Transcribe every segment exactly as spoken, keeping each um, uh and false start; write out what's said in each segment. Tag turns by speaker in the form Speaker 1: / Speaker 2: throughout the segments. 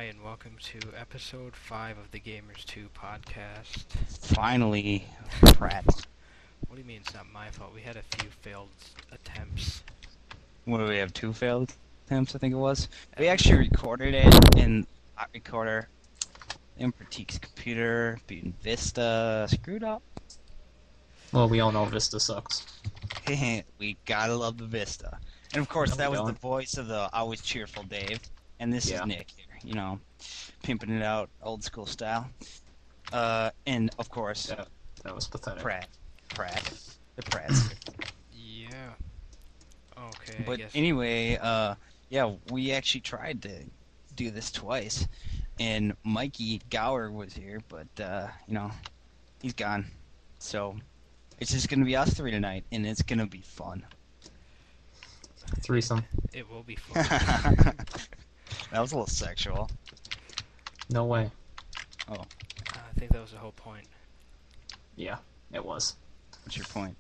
Speaker 1: and welcome to episode five of the Gamers two podcast.
Speaker 2: Finally, Pratt.
Speaker 1: What do you mean it's not my fault? We had a few failed attempts.
Speaker 2: What do we have? Two failed attempts, I think it was. We actually recorded it in Hot Recorder, in Pratik's computer, being Vista screwed up.
Speaker 3: Well, we all know Vista sucks.
Speaker 2: We gotta love the Vista. And of course,
Speaker 3: No,
Speaker 2: that
Speaker 3: we
Speaker 2: was the
Speaker 3: don't.
Speaker 2: voice of the always cheerful Dave. And this
Speaker 3: Yeah.
Speaker 2: is Nick here, you know, pimping it out old school style. Uh, and of course,
Speaker 3: Yeah, that was pathetic.
Speaker 2: Pratt. Pratt. The Pratts.
Speaker 1: Yeah. Okay, I
Speaker 2: But
Speaker 1: guess.
Speaker 2: anyway, uh, yeah, we actually tried to do this twice, and Mikey Gower was here, but uh, you know, he's gone. So it's just gonna be us three tonight, and it's gonna be fun.
Speaker 3: Threesome.
Speaker 1: It will be fun.
Speaker 2: That was a little sexual.
Speaker 3: No way.
Speaker 1: Uh, I think that was the whole point.
Speaker 3: Yeah, it was.
Speaker 2: What's your point?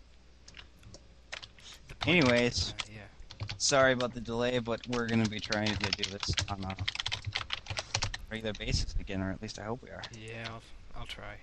Speaker 1: The point
Speaker 2: Anyways,
Speaker 1: uh, yeah.
Speaker 2: sorry about the delay, but we're gonna be trying to do this on a regular basis again, or at least I hope we are.
Speaker 1: Yeah, I'll, I'll try.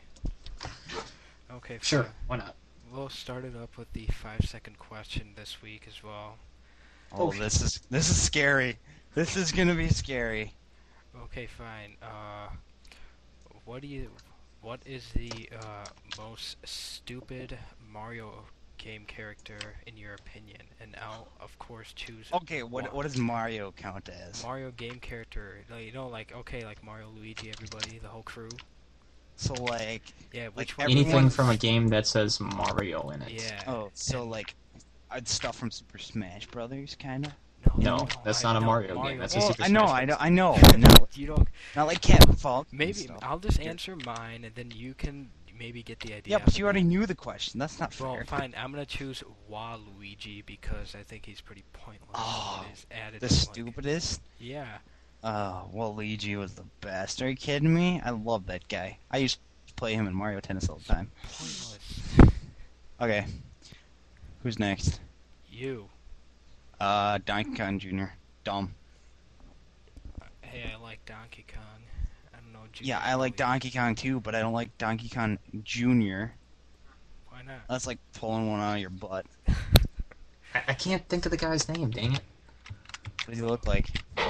Speaker 1: Okay,
Speaker 3: Sure,
Speaker 1: fine.
Speaker 3: why not?
Speaker 1: We'll start it up with the five second question this week as well.
Speaker 2: Oh,
Speaker 3: Oh,
Speaker 2: this is this is scary. This is gonna be scary.
Speaker 1: Okay, fine. Uh, what do you? What is the uh, most stupid Mario game character in your opinion? And I'll of course choose.
Speaker 2: Okay, what
Speaker 1: one.
Speaker 2: what does Mario count as?
Speaker 1: Mario game character? Like, you know, like okay, like Mario, Luigi, everybody, the whole crew.
Speaker 2: So like,
Speaker 1: Yeah, which
Speaker 2: Like
Speaker 1: one?
Speaker 2: everyone-
Speaker 3: Anything from a game that says Mario in it.
Speaker 1: Yeah.
Speaker 2: oh, so
Speaker 1: and-
Speaker 2: like, uh, stuff from Super Smash Brothers, kind of.
Speaker 3: No, that's
Speaker 1: I
Speaker 3: not a
Speaker 1: know,
Speaker 3: Mario game, that's a
Speaker 2: Well,
Speaker 3: Super
Speaker 2: I know,
Speaker 3: Smash
Speaker 2: I know,
Speaker 3: Bros.
Speaker 2: I know, I know.
Speaker 1: You don't.
Speaker 2: Not like Captain Falcon. and
Speaker 1: Maybe
Speaker 2: stuff.
Speaker 1: I'll just answer mine, and then you can maybe get the idea.
Speaker 2: Yeah, but
Speaker 1: after
Speaker 2: you already
Speaker 1: that.
Speaker 2: knew the question. That's not
Speaker 1: Well,
Speaker 2: fair.
Speaker 1: fine. I'm gonna choose Waluigi because I think he's pretty pointless.
Speaker 2: Oh,
Speaker 1: and his attitude,
Speaker 2: The
Speaker 1: like-
Speaker 2: stupidest.
Speaker 1: Yeah.
Speaker 2: Uh, well, Luigi was the best. Are you kidding me? I love that guy. I used to play him in Mario Tennis all the time.
Speaker 1: Pointless.
Speaker 2: Okay, who's next?
Speaker 1: You.
Speaker 2: Uh, Donkey Kong Junior Dumb.
Speaker 1: Hey, I like Donkey Kong. I don't know. Junior
Speaker 2: Yeah, I like
Speaker 1: really-
Speaker 2: Donkey Kong too, but I don't like Donkey Kong Junior
Speaker 1: Why not?
Speaker 2: That's like pulling one out of your butt.
Speaker 3: I, I can't think of the guy's name, dang it.
Speaker 2: What does he look like?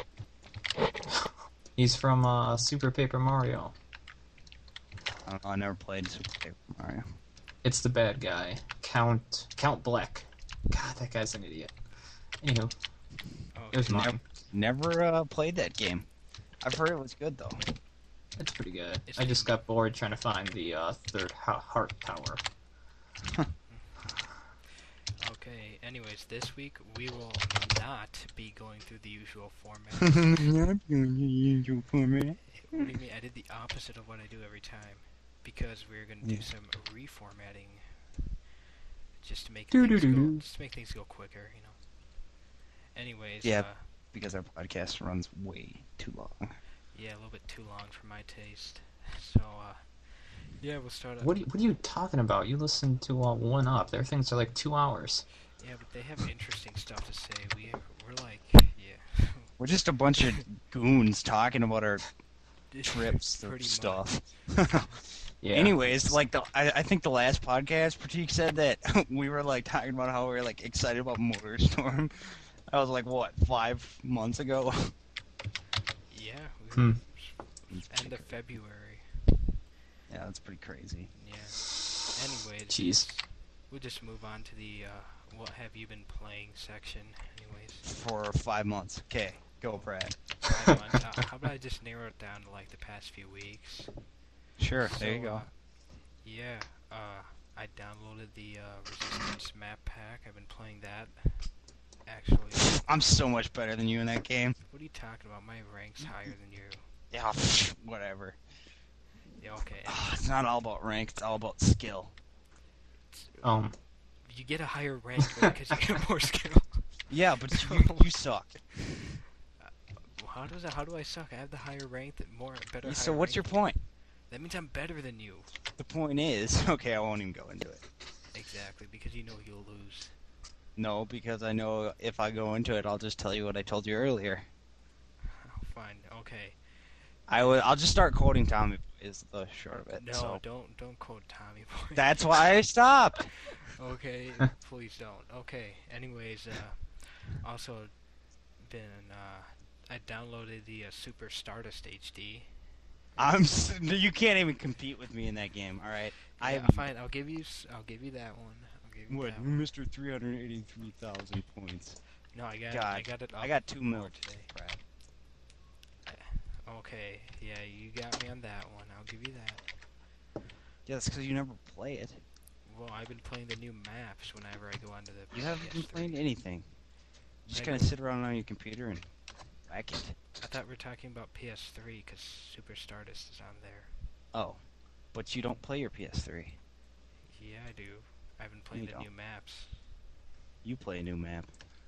Speaker 3: He's from uh, Super Paper Mario.
Speaker 2: I don't know. I never played Super Paper Mario.
Speaker 3: It's the bad guy. Count Count Black. God, that guy's an idiot. Anywho,
Speaker 1: Oh,
Speaker 3: there's
Speaker 2: Never-
Speaker 3: mine.
Speaker 2: Never uh, played that game. I've heard it was good though.
Speaker 3: It's pretty good.
Speaker 1: It's
Speaker 3: I just
Speaker 1: pretty-
Speaker 3: got bored trying to find the uh, third ha- heart tower.
Speaker 1: okay. Anyways, this week we will not be going through the usual format. What do you mean? I did the opposite of what I do every time because we're gonna do
Speaker 2: Yeah.
Speaker 1: some reformatting, just to make things go,
Speaker 3: Doo-doo-doo-doo.
Speaker 1: just to make things go quicker, you know. Anyways,
Speaker 2: Yeah.
Speaker 1: uh,
Speaker 2: Because our podcast runs way too long.
Speaker 1: yeah, a little bit too long for my taste. So, uh, yeah, we'll start. Up.
Speaker 3: What are you, what are you talking about? You listen to uh, One Up. Their things are like two hours.
Speaker 1: Yeah, but they have interesting stuff to say. We we're like, yeah,
Speaker 2: We're just a bunch of goons talking about our trips through
Speaker 1: Pretty
Speaker 2: stuff.
Speaker 3: Yeah.
Speaker 2: Anyways, like the I, I think the last podcast, Pratik said that we were like talking about how we were like excited about MotorStorm. I was like, what, five months ago?
Speaker 1: Yeah, we
Speaker 3: Hmm.
Speaker 1: end of February.
Speaker 2: Yeah, that's pretty crazy.
Speaker 1: Yeah. Anyways,
Speaker 3: Jeez.
Speaker 1: we'll just move on to the uh, what have you been playing section. Anyways,
Speaker 2: For five months. Okay, go, Brad.
Speaker 1: five months. Uh, how about I just narrow it down to like the past few weeks?
Speaker 2: Sure,
Speaker 1: So,
Speaker 2: there you go.
Speaker 1: uh, yeah, uh, I downloaded the uh, Resistance map pack. I've been playing that. Actually,
Speaker 2: I'm so much better than you in that game.
Speaker 1: what are you talking about? My rank's higher than you.
Speaker 2: Yeah, whatever.
Speaker 1: Yeah, okay.
Speaker 2: It's not all about rank, it's all about skill.
Speaker 3: Um.
Speaker 1: You get a higher rank because you get more skill.
Speaker 2: Yeah, but you, you suck.
Speaker 1: How does that, how do I suck? I have the higher rank, that more better.
Speaker 2: So
Speaker 1: higher
Speaker 2: what's your
Speaker 1: rank.
Speaker 2: point?
Speaker 1: That means I'm better than you.
Speaker 2: The point is, okay, I won't even go into it.
Speaker 1: Exactly, because you know you'll lose.
Speaker 2: No, because I know if I go into it, I'll just tell you what I told you earlier.
Speaker 1: Oh, fine. Okay.
Speaker 2: I will. I'll just start quoting Tommy Boy is the short of it.
Speaker 1: No,
Speaker 2: so.
Speaker 1: don't don't quote Tommy Boy.
Speaker 2: That's why I stopped.
Speaker 1: Okay, please don't. Okay. Anyways, uh, also been uh, I downloaded the uh, Super Stardust H D.
Speaker 2: I'm. S- you can't even compete with me in that game. All right.
Speaker 1: Yeah,
Speaker 2: I
Speaker 1: fine. I'll give you. s- I'll give you that one. I'll give you
Speaker 2: What,
Speaker 1: that one.
Speaker 2: Mister three hundred eighty-three thousand points.
Speaker 1: No, I got.
Speaker 2: God,
Speaker 1: I got it.
Speaker 2: I
Speaker 1: up
Speaker 2: got two
Speaker 1: more
Speaker 2: mil
Speaker 1: today.
Speaker 2: Crap.
Speaker 1: Okay. Yeah, you got me on that one. I'll give you that.
Speaker 2: Yeah, that's because you never play it.
Speaker 1: Well, I've been playing the new maps whenever I go onto the.
Speaker 2: You haven't
Speaker 1: P S
Speaker 2: been
Speaker 1: three.
Speaker 2: playing anything. You're just
Speaker 1: I
Speaker 2: gonna
Speaker 1: know.
Speaker 2: sit around on your computer and whack it.
Speaker 1: I thought we were talking about P S three because Super Stardust is on there.
Speaker 2: Oh, but you don't play your P S three.
Speaker 1: Yeah, I do. I've been playing
Speaker 2: You
Speaker 1: the
Speaker 2: don't.
Speaker 1: new maps.
Speaker 2: You play a new map.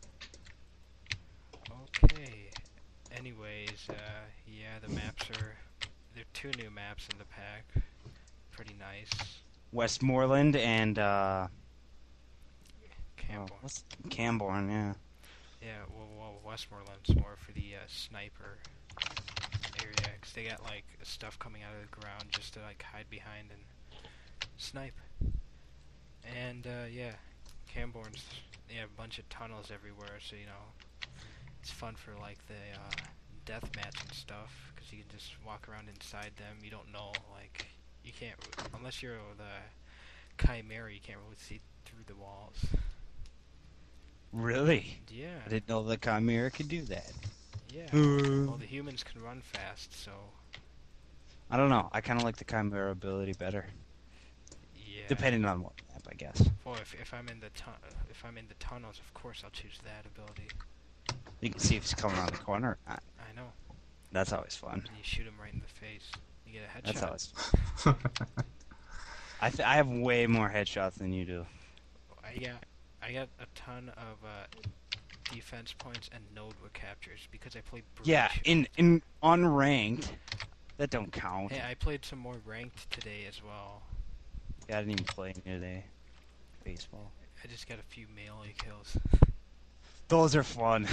Speaker 1: Okay. Anyways, uh, yeah, the maps are. There are two new maps in the pack. Pretty nice.
Speaker 2: Westmoreland and uh,
Speaker 1: Camborne.
Speaker 2: oh, what's Camborne? Yeah.
Speaker 1: Yeah, well, well, Westmoreland's more for the uh, sniper area, 'cause they got like stuff coming out of the ground just to like hide behind and snipe. And uh, yeah, Camborne's yeah a bunch of tunnels everywhere, so you know it's fun for like the uh, deathmatch and stuff, 'cause you can just walk around inside them. You don't know, like you can't unless you're the Chimera, you can't really see through the walls.
Speaker 2: Really?
Speaker 1: Yeah.
Speaker 2: I didn't know the Chimera could do that.
Speaker 1: Yeah.
Speaker 2: Uh,
Speaker 1: Well, the humans can run fast, so
Speaker 2: I don't know. I kind of like the Chimera ability better,
Speaker 1: yeah.
Speaker 2: depending on what map, I guess.
Speaker 1: Well, if if I'm in the tu- if I'm in the tunnels, of course I'll choose that ability.
Speaker 2: You can see if he's coming around the corner or not.
Speaker 1: I know.
Speaker 2: That's always fun.
Speaker 1: And you shoot him right in the face. You get a headshot.
Speaker 2: That's always fun. I th- I have way more headshots than you do.
Speaker 1: I got I got a ton of uh, defense points and node captures because I played. Breach.
Speaker 2: Yeah, in in unranked, that don't count.
Speaker 1: Hey, I played some more ranked today as well.
Speaker 2: Yeah, I didn't even play any today. Baseball.
Speaker 1: I just got a few melee kills.
Speaker 2: Those are fun.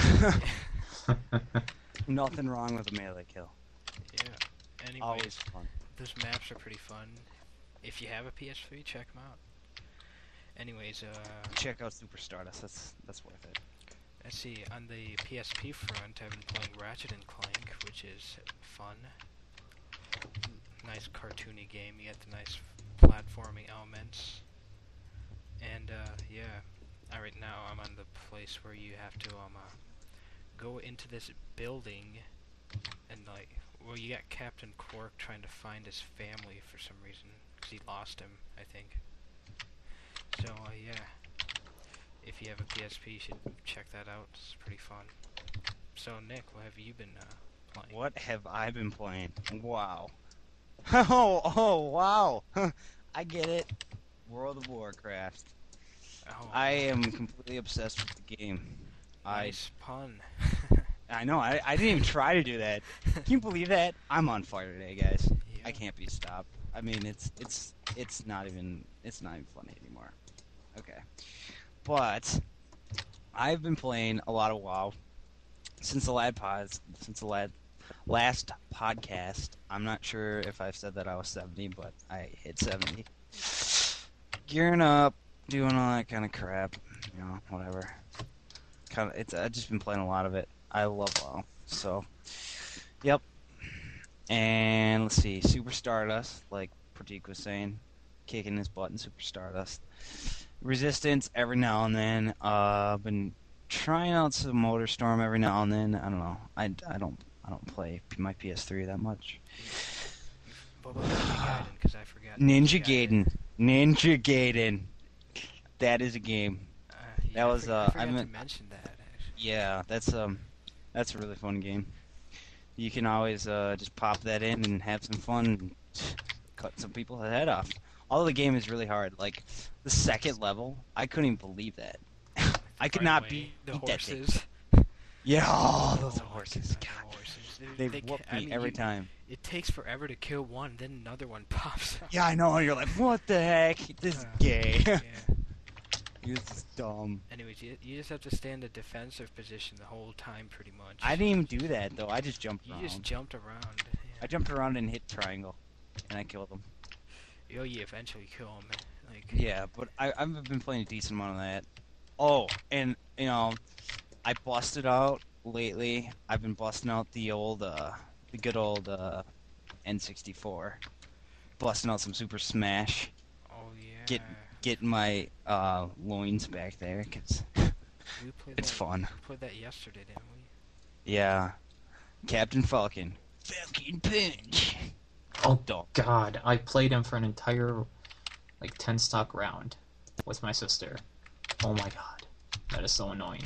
Speaker 2: Nothing wrong with a melee kill.
Speaker 1: Yeah. Anyways,
Speaker 2: Always fun.
Speaker 1: those maps are pretty fun. If you have a P S three, check them out. Anyways, uh,
Speaker 2: Check out Super Stardust. That's that's worth it.
Speaker 1: let's see. On the P S P front, I've been playing Ratchet and Clank, which is fun. Nice cartoony game. You get the nice platforming elements. And uh, yeah, uh, right now I'm on the place where you have to um uh, go into this building and like, well, you got Captain Quark trying to find his family for some reason because he lost him, I think. So uh, yeah, if you have a P S P, you should check that out. It's pretty fun. So Nick, what have you been uh, playing?
Speaker 2: What have I been playing? Wow. Oh, oh, wow. I get it. World of Warcraft.
Speaker 1: Oh,
Speaker 2: I am completely obsessed with the game.
Speaker 1: nice pun.
Speaker 2: I I know. I, I didn't even try to do that. Can you believe that? I'm on fire today, guys.
Speaker 1: Yeah.
Speaker 2: I can't be stopped. I mean, it's it's it's not even it's not even funny anymore. Okay, but I've been playing a lot of WoW since the lad pods since the lad last podcast. I'm not sure if I've said that I was seventy, but I hit seventy. Gearing up, doing all that kind of crap, you know, whatever. Kind of, it's I've just been playing a lot of it. I love WoW, so yep. And let's see, Super Stardust, like Pratik was saying, kicking his butt in Super Stardust. Resistance every now and then. Uh, been trying out some MotorStorm every now and then. I don't know. I, I don't I don't play my P S three that much.
Speaker 1: What about Ninja Gaiden? Because I forgot.
Speaker 2: Ninja Gaiden, Ninja Gaiden. That is a game.
Speaker 1: Uh, yeah,
Speaker 2: That
Speaker 1: I
Speaker 2: was,
Speaker 1: for-
Speaker 2: uh,
Speaker 1: I
Speaker 2: I
Speaker 1: forgot
Speaker 2: meant-
Speaker 1: to mention that. Actually.
Speaker 2: Yeah, that's um, that's a really fun game. You can always uh, just pop that in and have some fun, and cut some people's head off. Although the game is really hard. Like the second level, I couldn't even believe that. I could
Speaker 1: Right
Speaker 2: not
Speaker 1: away,
Speaker 2: beat
Speaker 1: the
Speaker 2: that thing.
Speaker 1: horses.
Speaker 2: Yeah, oh, those
Speaker 1: Oh my
Speaker 2: horses.
Speaker 1: God,
Speaker 2: God,
Speaker 1: the horses.
Speaker 2: they
Speaker 1: They
Speaker 2: whoop
Speaker 1: ca- I
Speaker 2: me
Speaker 1: mean,
Speaker 2: every
Speaker 1: you-
Speaker 2: time.
Speaker 1: It takes forever to kill one, then another one pops up.
Speaker 2: Yeah, I know. You're like, what the heck? This is
Speaker 1: Uh,
Speaker 2: gay.
Speaker 1: yeah.
Speaker 2: This is dumb.
Speaker 1: Anyways, you, you just have to stay in the defensive position the whole time, pretty much.
Speaker 2: I didn't even do that though. I just jumped
Speaker 1: You
Speaker 2: around.
Speaker 1: just jumped around. Yeah.
Speaker 2: I jumped around and hit triangle, and I killed him.
Speaker 1: Yo, you eventually kill him. Like
Speaker 2: Yeah, but I I've been playing a decent amount of that. Oh, and you know, I busted out lately. I've been busting out the old, uh, the good old uh, N sixty-four, busting out some Super Smash.
Speaker 1: oh yeah.
Speaker 2: Get getting my uh, loins back there, cause
Speaker 1: we played
Speaker 2: it's
Speaker 1: that,
Speaker 2: fun.
Speaker 1: We played that yesterday, didn't we?
Speaker 2: Yeah, Captain Falcon. Falcon Punch.
Speaker 3: Oh
Speaker 2: Dog.
Speaker 3: God, I played him for an entire like ten stock round with my sister. Oh my God, that is so annoying.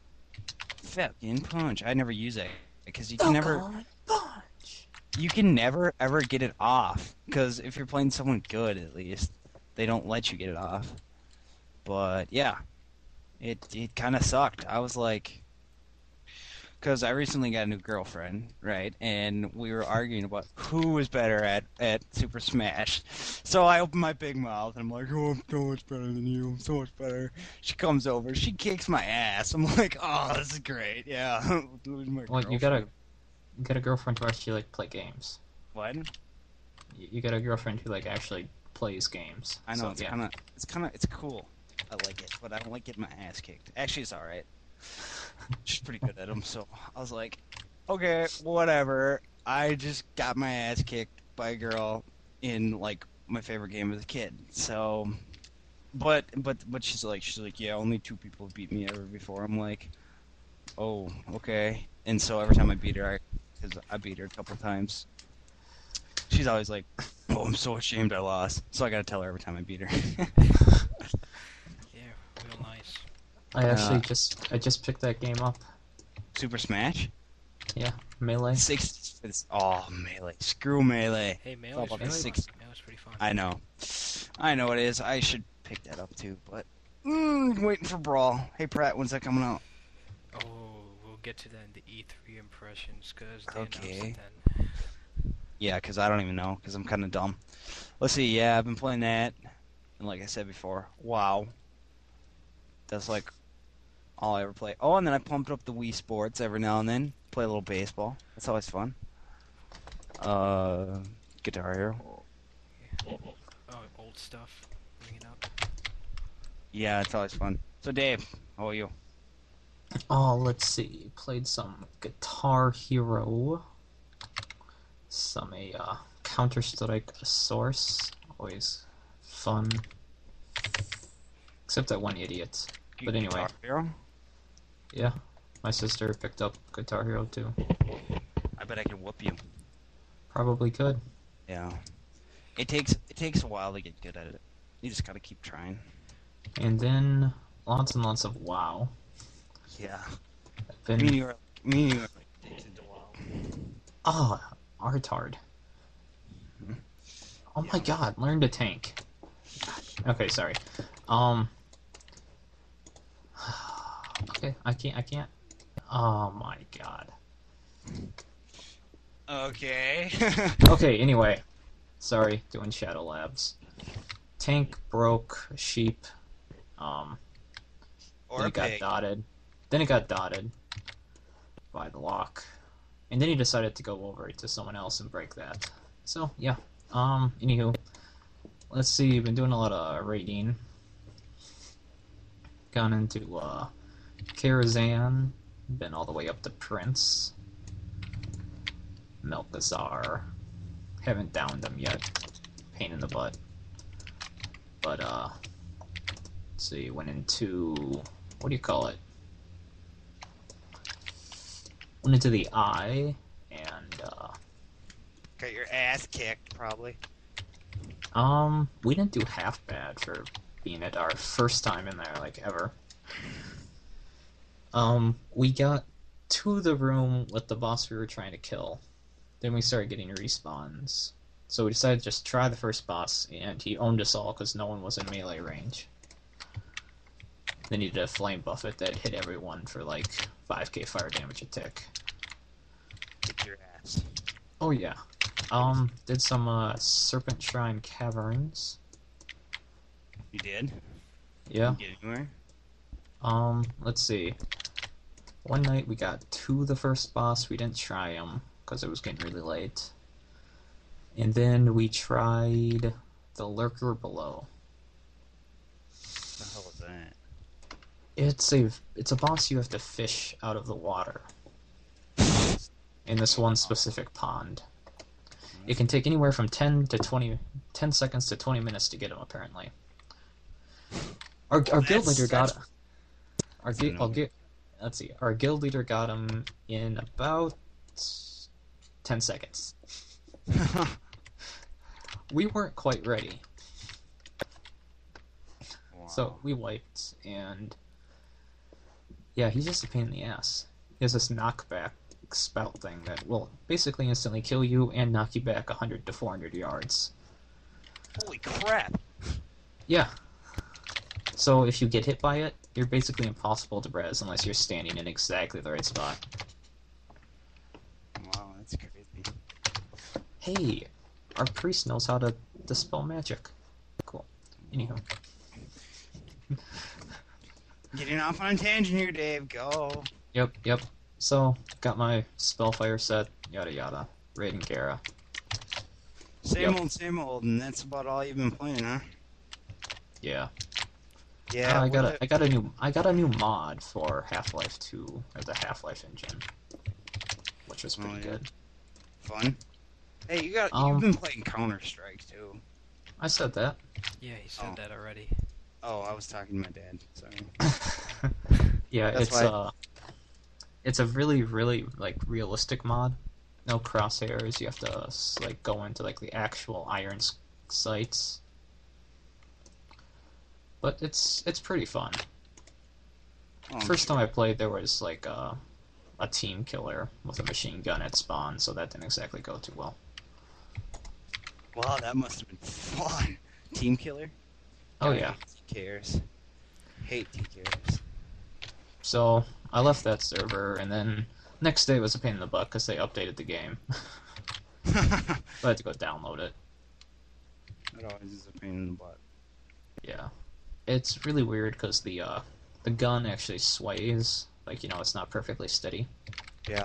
Speaker 2: Falcon Punch. I never use it because you can never.
Speaker 3: Falcon Punch.
Speaker 2: You can never ever get it off because if you're playing someone good, at least they don't let you get it off. But yeah, it it kind of sucked. I was like, because I recently got a new girlfriend, right? And we were arguing about who was better at at Super Smash. So I opened my big mouth and I'm like, "Oh, I'm so much better than you. I'm so much better." She comes over, she kicks my ass. I'm like, "Oh, this is great. Yeah." My
Speaker 3: Well, you
Speaker 2: girlfriend.
Speaker 3: gotta you got a girlfriend who actually like play games.
Speaker 2: What?
Speaker 3: You, you got a girlfriend who like actually plays games.
Speaker 2: I know
Speaker 3: So,
Speaker 2: it's
Speaker 3: yeah.
Speaker 2: kind of it's kind of it's cool. I like it, but I don't like getting my ass kicked. Actually, it's all right. She's pretty good at them, so I was like, okay, whatever. I just got my ass kicked by a girl in like my favorite game as a kid. So, but but but she's like she's like yeah, only two people have beat me ever before. I'm like, oh okay. And so every time I beat her, I because I beat her a couple times. She's always like, "Oh, I'm so ashamed I lost." So I gotta tell her every time I beat her.
Speaker 1: Yeah, real nice.
Speaker 3: I actually
Speaker 2: Uh,
Speaker 3: just I just picked that game up.
Speaker 2: Super Smash?
Speaker 3: Yeah, Melee.
Speaker 2: Six. It's, oh, Melee. Screw Melee.
Speaker 1: Hey,
Speaker 2: all
Speaker 1: Melee's
Speaker 2: about
Speaker 1: pretty
Speaker 2: the
Speaker 1: fun.
Speaker 2: six-
Speaker 1: Melee's pretty fun.
Speaker 2: I know. I know it is. I should pick that up too, but mm, waiting for Brawl. Hey Pratt, when's that coming out?
Speaker 1: Oh, we'll get to that in the E three impressions, because they
Speaker 2: Okay.
Speaker 1: announced it then.
Speaker 2: Yeah, because I don't even know, because I'm kind of dumb. Let's see. Yeah, I've been playing that, and like I said before, WoW. That's like all I ever play. Oh, and then I pumped up the Wii Sports every now and then. Play a little baseball. That's always fun. Uh, Guitar Hero.
Speaker 1: Oh, old stuff. Bring it up.
Speaker 2: Yeah, it's always fun. So Dave, how are you?
Speaker 3: Oh, let's see. Played some Guitar Hero. Some a uh, Counter Strike Source. Always fun. Except that one idiot. But anyway.
Speaker 2: Guitar Hero?
Speaker 3: Yeah, my sister picked up Guitar Hero too.
Speaker 2: I bet I could whoop you.
Speaker 3: Probably could.
Speaker 2: Yeah. It takes it takes a while to get good at it. You just gotta keep trying.
Speaker 3: And then lots and lots of WoW.
Speaker 2: Yeah.
Speaker 3: I've been
Speaker 2: Me and you are me and you are like addicted to WoW.
Speaker 3: Oh, Artard.
Speaker 2: Hmm?
Speaker 3: Oh my God! Learn to tank. Okay, sorry. Um. Okay, I can't. I can't. Oh my God.
Speaker 2: Okay.
Speaker 3: Okay. Anyway, sorry. Doing Shadow Labs. Tank broke. Sheep. Um.
Speaker 2: or
Speaker 3: then
Speaker 2: a
Speaker 3: it got
Speaker 2: pig.
Speaker 3: dotted. Then it got dotted by the lock, and then he decided to go over to someone else and break that. So yeah. Um. Anywho, let's see. Been doing a lot of raiding. Gone into uh, Karazhan. Been all the way up to Prince. Melkazar. Haven't downed them yet. Pain in the butt. But uh. Let's see. Went into. What do you call it? Went into the eye, and uh,
Speaker 2: Got your ass kicked, probably.
Speaker 3: um, we didn't do half bad for being at our first time in there, like ever. Um, we got to the room with the boss we were trying to kill. Then we started getting respawns. So we decided to just try the first boss, and he owned us all because no one was in melee range. Then he did a flame buffet that hit everyone for like five K fire damage a tick.
Speaker 2: Kick your ass.
Speaker 3: Oh yeah. Um, did some uh, Serpent Shrine Caverns.
Speaker 2: You did?
Speaker 3: Yeah.
Speaker 2: You get anywhere?
Speaker 3: Um, let's see. One night we got to the first boss. We didn't try him because it was getting really late. And then we tried the Lurker Below.
Speaker 2: What the hell is that?
Speaker 3: It's a it's a boss you have to fish out of the water in this one specific pond. It can take anywhere from ten to twenty, ten seconds to twenty minutes to get him. Apparently, our our guild leader got our gu- I'll get, let's see, our guild leader got him in about ten seconds. We weren't quite ready,
Speaker 2: Wow.
Speaker 3: so we wiped, and yeah, he's just a pain in the ass. He has this knockback spout thing that will basically instantly kill you and knock you back one hundred to four hundred yards.
Speaker 2: Holy crap!
Speaker 3: Yeah. So if you get hit by it, you're basically impossible to res unless you're standing in exactly the right spot.
Speaker 2: Wow, that's crazy.
Speaker 3: Hey, our priest knows how to dispel magic. Cool. Anywho.
Speaker 2: Getting off on a tangent here, Dave. Go.
Speaker 3: Yep, yep. So, got my Spellfire set, yada yada. Raiden Kara.
Speaker 2: Same
Speaker 3: Yep.
Speaker 2: old, same old, and that's about all you've been playing, huh?
Speaker 3: Yeah.
Speaker 2: Yeah.
Speaker 3: Uh, I got
Speaker 2: what
Speaker 3: a, I got a new I got a new mod for Half-Life two, or the Half-Life engine, which was pretty
Speaker 2: Oh, yeah.
Speaker 3: good.
Speaker 2: Fun. Hey, you got
Speaker 3: Um,
Speaker 2: you've been playing Counter Strike too.
Speaker 3: I said that.
Speaker 1: Yeah, he said
Speaker 2: Oh.
Speaker 1: that already.
Speaker 2: Oh, I was talking to my dad. Sorry.
Speaker 3: Yeah,
Speaker 2: That's
Speaker 3: it's
Speaker 2: why-
Speaker 3: uh it's a really really like realistic mod. No crosshairs. You have to s- like go into like the actual iron s- sights. But it's it's pretty fun.
Speaker 2: Oh, I'm
Speaker 3: First
Speaker 2: sure.
Speaker 3: time I played, there was like a a team killer with a machine gun at spawn, so that didn't exactly go too well.
Speaker 2: Wow, that must have been fun. Team killer.
Speaker 3: Oh
Speaker 2: God, I
Speaker 3: yeah.
Speaker 2: hate T Kers. Hate T Kers.
Speaker 3: So I left that server, and then next day was a pain in the butt because they updated the game. So I had to go download it.
Speaker 2: That always is a pain in the butt.
Speaker 3: Yeah, it's really weird because the uh, the gun actually sways. Like, you know, it's not perfectly steady.
Speaker 2: Yeah.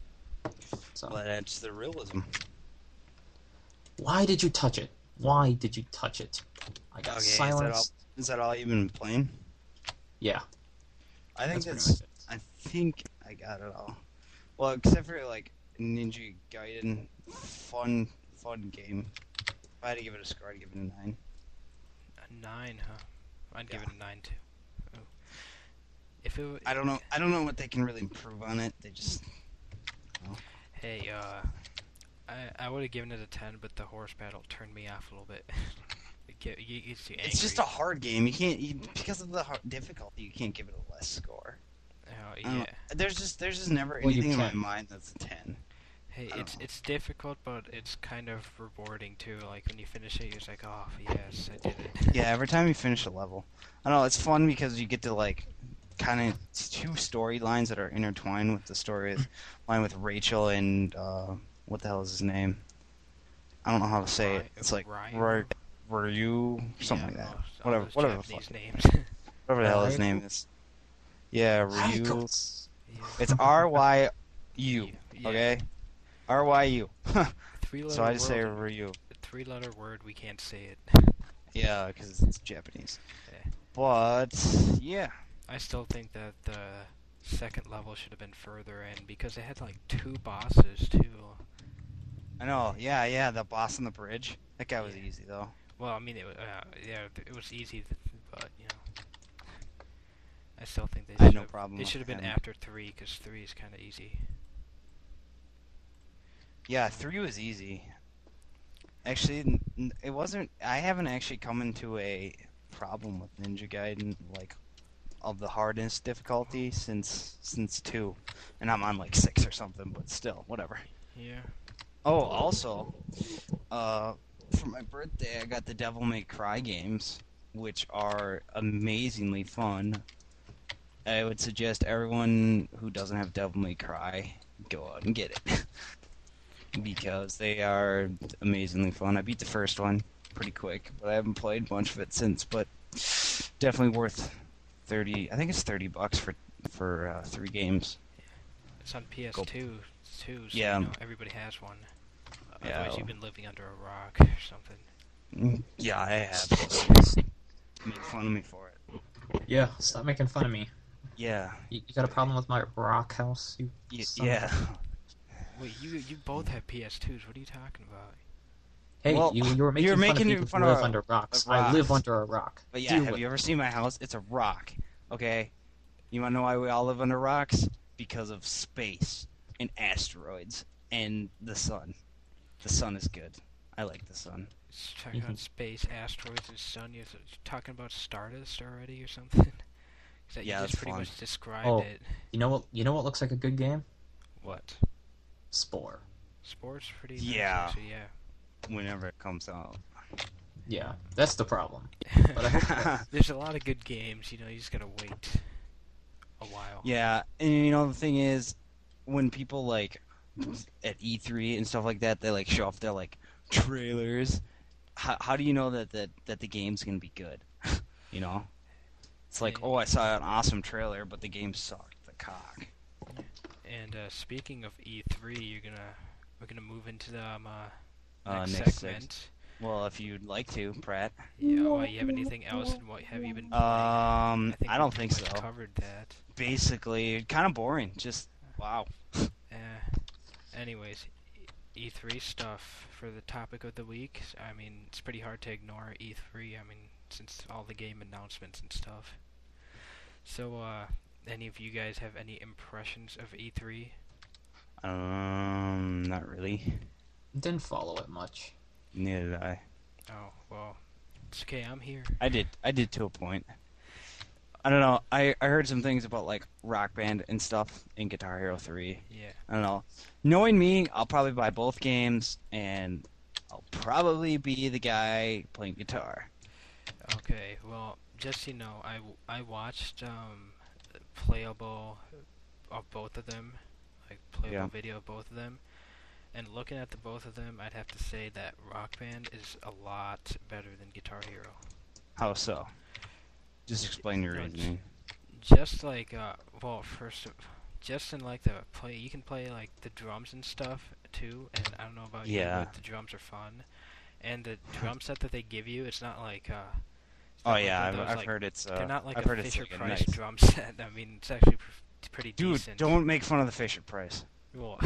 Speaker 3: So
Speaker 2: Well, that's the realism.
Speaker 3: why did you touch it? Why did you touch it? I got
Speaker 2: Okay, is that all?
Speaker 3: silenced.
Speaker 2: Is that all you've been playing?
Speaker 3: Yeah,
Speaker 2: I think
Speaker 3: that's
Speaker 2: that's.
Speaker 3: pretty much it.
Speaker 2: I think I got it all. Well, except for like Ninja Gaiden, fun, fun game. If I had to give it a score, I'd give it a nine.
Speaker 1: A nine, huh? I'd give
Speaker 2: Yeah.
Speaker 1: it a nine too. Oh. If it, w-
Speaker 2: I don't know. I don't know what they can really improve on it. They just.
Speaker 1: Hey, uh, I I would have given it a ten, but the horse battle turned me off a little bit. It get, it gets you angry.
Speaker 2: It's just a hard game. You can't you, because of the hard difficulty. You can't give it a less score.
Speaker 1: Oh,
Speaker 2: I don't
Speaker 1: yeah.
Speaker 2: know. There's just there's just never
Speaker 3: Well, you
Speaker 2: anything in my
Speaker 3: can.
Speaker 2: mind that's a ten.
Speaker 1: Hey,
Speaker 2: I
Speaker 1: it's
Speaker 2: don't know.
Speaker 1: it's difficult, but it's kind of rewarding too. Like when you finish it, you're just like, oh yes, I did it.
Speaker 2: Yeah, every time you finish a level, I don't know. It's fun because you get to like kind of two storylines that are intertwined with the story line with Rachel and uh, what the hell is his name? I don't know how to say it.
Speaker 1: Ry-
Speaker 2: It's like
Speaker 1: Ryan?
Speaker 2: Ry- Ryu, something
Speaker 1: Yeah,
Speaker 2: like that.
Speaker 1: most- all
Speaker 2: Whatever,
Speaker 1: those
Speaker 2: whatever the
Speaker 1: Japanese
Speaker 2: fuck,
Speaker 1: names.
Speaker 2: whatever the hell his
Speaker 3: Ryu?
Speaker 2: name is. Yeah, Ryu.
Speaker 3: Radicals.
Speaker 1: Yeah.
Speaker 2: It's R Y U.
Speaker 1: Yeah.
Speaker 2: Okay, R Y U.
Speaker 1: Three-letter
Speaker 2: So I just say
Speaker 1: word-
Speaker 2: Ryu.
Speaker 1: Three-letter word. We can't say it.
Speaker 2: Yeah, because it's Japanese.
Speaker 1: Yeah.
Speaker 2: But yeah,
Speaker 1: I still think that the second level should have been further in because it had like two bosses too.
Speaker 2: I know. Yeah, yeah. The boss on the bridge. That guy was
Speaker 1: Yeah.
Speaker 2: easy though.
Speaker 1: Well, I mean, it, wa- uh, yeah, th- it was easy, th- but you know, I still think they
Speaker 2: I had
Speaker 1: should.
Speaker 2: no problem
Speaker 1: They
Speaker 2: with
Speaker 1: should have been
Speaker 2: him.
Speaker 1: after three because three is kind of easy.
Speaker 2: Yeah, three was easy. Actually, n- n- it wasn't. I haven't actually come into a problem with Ninja Gaiden like of the hardness difficulty since since two, and I'm on like six or something. But still, whatever.
Speaker 1: Yeah.
Speaker 2: Oh, also, uh, for my birthday, I got the Devil May Cry games, which are amazingly fun. I would suggest everyone who doesn't have Devil May Cry go out and get it. Because they are amazingly fun. I beat the first one pretty quick, but I haven't played a bunch of it since. But definitely worth thirty. I think it's thirty bucks for for uh, three games.
Speaker 1: It's on P S two too, so
Speaker 2: Yeah.
Speaker 1: you know, everybody has one.
Speaker 2: Yeah.
Speaker 1: Otherwise, you've been living under a rock or something.
Speaker 2: Mm, Yeah, I have. Make fun of me for it.
Speaker 3: Yeah, stop making fun of me.
Speaker 2: Yeah.
Speaker 3: You, you got a problem with my rock house? You
Speaker 2: Y-
Speaker 3: son of
Speaker 2: yeah.
Speaker 3: a-
Speaker 1: Wait, you you both have P S twos. What are you talking about?
Speaker 3: Hey,
Speaker 2: Well,
Speaker 3: you, you were making
Speaker 2: you're
Speaker 3: fun
Speaker 2: making
Speaker 3: of people
Speaker 2: fun
Speaker 3: who live
Speaker 2: of-
Speaker 3: under rocks.
Speaker 2: of
Speaker 3: I live
Speaker 2: rocks.
Speaker 3: under a rock.
Speaker 2: But yeah,
Speaker 3: Deal
Speaker 2: have
Speaker 3: with
Speaker 2: you
Speaker 3: it.
Speaker 2: ever seen my house? It's a rock. Okay? You wanna know why we all live under rocks? Because of space and asteroids and the sun. The sun is good. I like the sun.
Speaker 1: It's talking
Speaker 3: Mhm.
Speaker 1: about space, asteroids, and sun. You're s- talking about Stardust already or something? 'Cause that
Speaker 2: Yeah,
Speaker 1: you
Speaker 2: that's
Speaker 1: just pretty
Speaker 2: fun.
Speaker 1: much described
Speaker 3: Oh.
Speaker 1: it.
Speaker 3: You know what? You know what looks like a good game?
Speaker 1: What?
Speaker 3: Spore.
Speaker 1: Sports pretty
Speaker 2: Yeah.
Speaker 1: nice, actually, yeah.
Speaker 2: Whenever it comes out.
Speaker 3: Yeah, that's the problem. But I hope
Speaker 1: There's a lot of good games, you know, you just gotta wait a while.
Speaker 2: Yeah, and you know the thing is, when people like at E three and stuff like that, they like show off their like trailers. How how do you know that that, that the game's gonna be good? You know, it's like,
Speaker 1: Yeah.
Speaker 2: oh, I saw an awesome trailer, but the game sucked. The cock.
Speaker 1: And uh, speaking of E three, you're gonna we're gonna move into the um, uh,
Speaker 2: Uh,
Speaker 1: next,
Speaker 2: next
Speaker 1: segment.
Speaker 2: Well, if you'd like to, Pratt.
Speaker 1: Yeah, oh, you have anything else, and what have you been playing?
Speaker 2: Um,
Speaker 1: I, think
Speaker 2: I don't
Speaker 1: we
Speaker 2: think
Speaker 1: pretty much
Speaker 2: so.
Speaker 1: Covered that.
Speaker 2: Basically, kind of boring. Just wow.
Speaker 1: Uh, anyways, E three stuff for the topic of the week. I mean, it's pretty hard to ignore E three. I mean, since all the game announcements and stuff. So, uh, any of you guys have any impressions of E three?
Speaker 2: Um, not really.
Speaker 3: didn't follow it much.
Speaker 2: Neither did I.
Speaker 1: Oh, well, it's okay. I'm here.
Speaker 2: I did. I did to a point. I don't know. I, I heard some things about like Rock Band and stuff in Guitar Hero three.
Speaker 1: Yeah.
Speaker 2: I don't know. Knowing me, I'll probably buy both games, and I'll probably be the guy playing guitar.
Speaker 1: Okay. Well, just so you know, I, w- I watched um playable of both of them, like playable
Speaker 2: Yeah.
Speaker 1: video of both of them. And looking at the both of them, I'd have to say that Rock Band is a lot better than Guitar Hero.
Speaker 2: How so? Just explain your
Speaker 1: No,
Speaker 2: reasoning.
Speaker 1: Just like, uh, well, first, of, just in like the play, you can play like the drums and stuff too. And I don't know about you,
Speaker 2: Yeah.
Speaker 1: but the drums are fun. And the drum set that they give you, it's not like, uh, it's
Speaker 2: Oh
Speaker 1: not like
Speaker 2: yeah,
Speaker 1: one
Speaker 2: I've,
Speaker 1: of those,
Speaker 2: I've
Speaker 1: like,
Speaker 2: heard it's. Uh,
Speaker 1: they're not like
Speaker 2: I've
Speaker 1: a
Speaker 2: heard it's
Speaker 1: Fisher
Speaker 2: like a
Speaker 1: Price
Speaker 2: nice.
Speaker 1: drum set. I mean, it's actually pr- pretty
Speaker 2: Dude,
Speaker 1: decent.
Speaker 2: don't make fun of the Fisher Price.
Speaker 1: Well,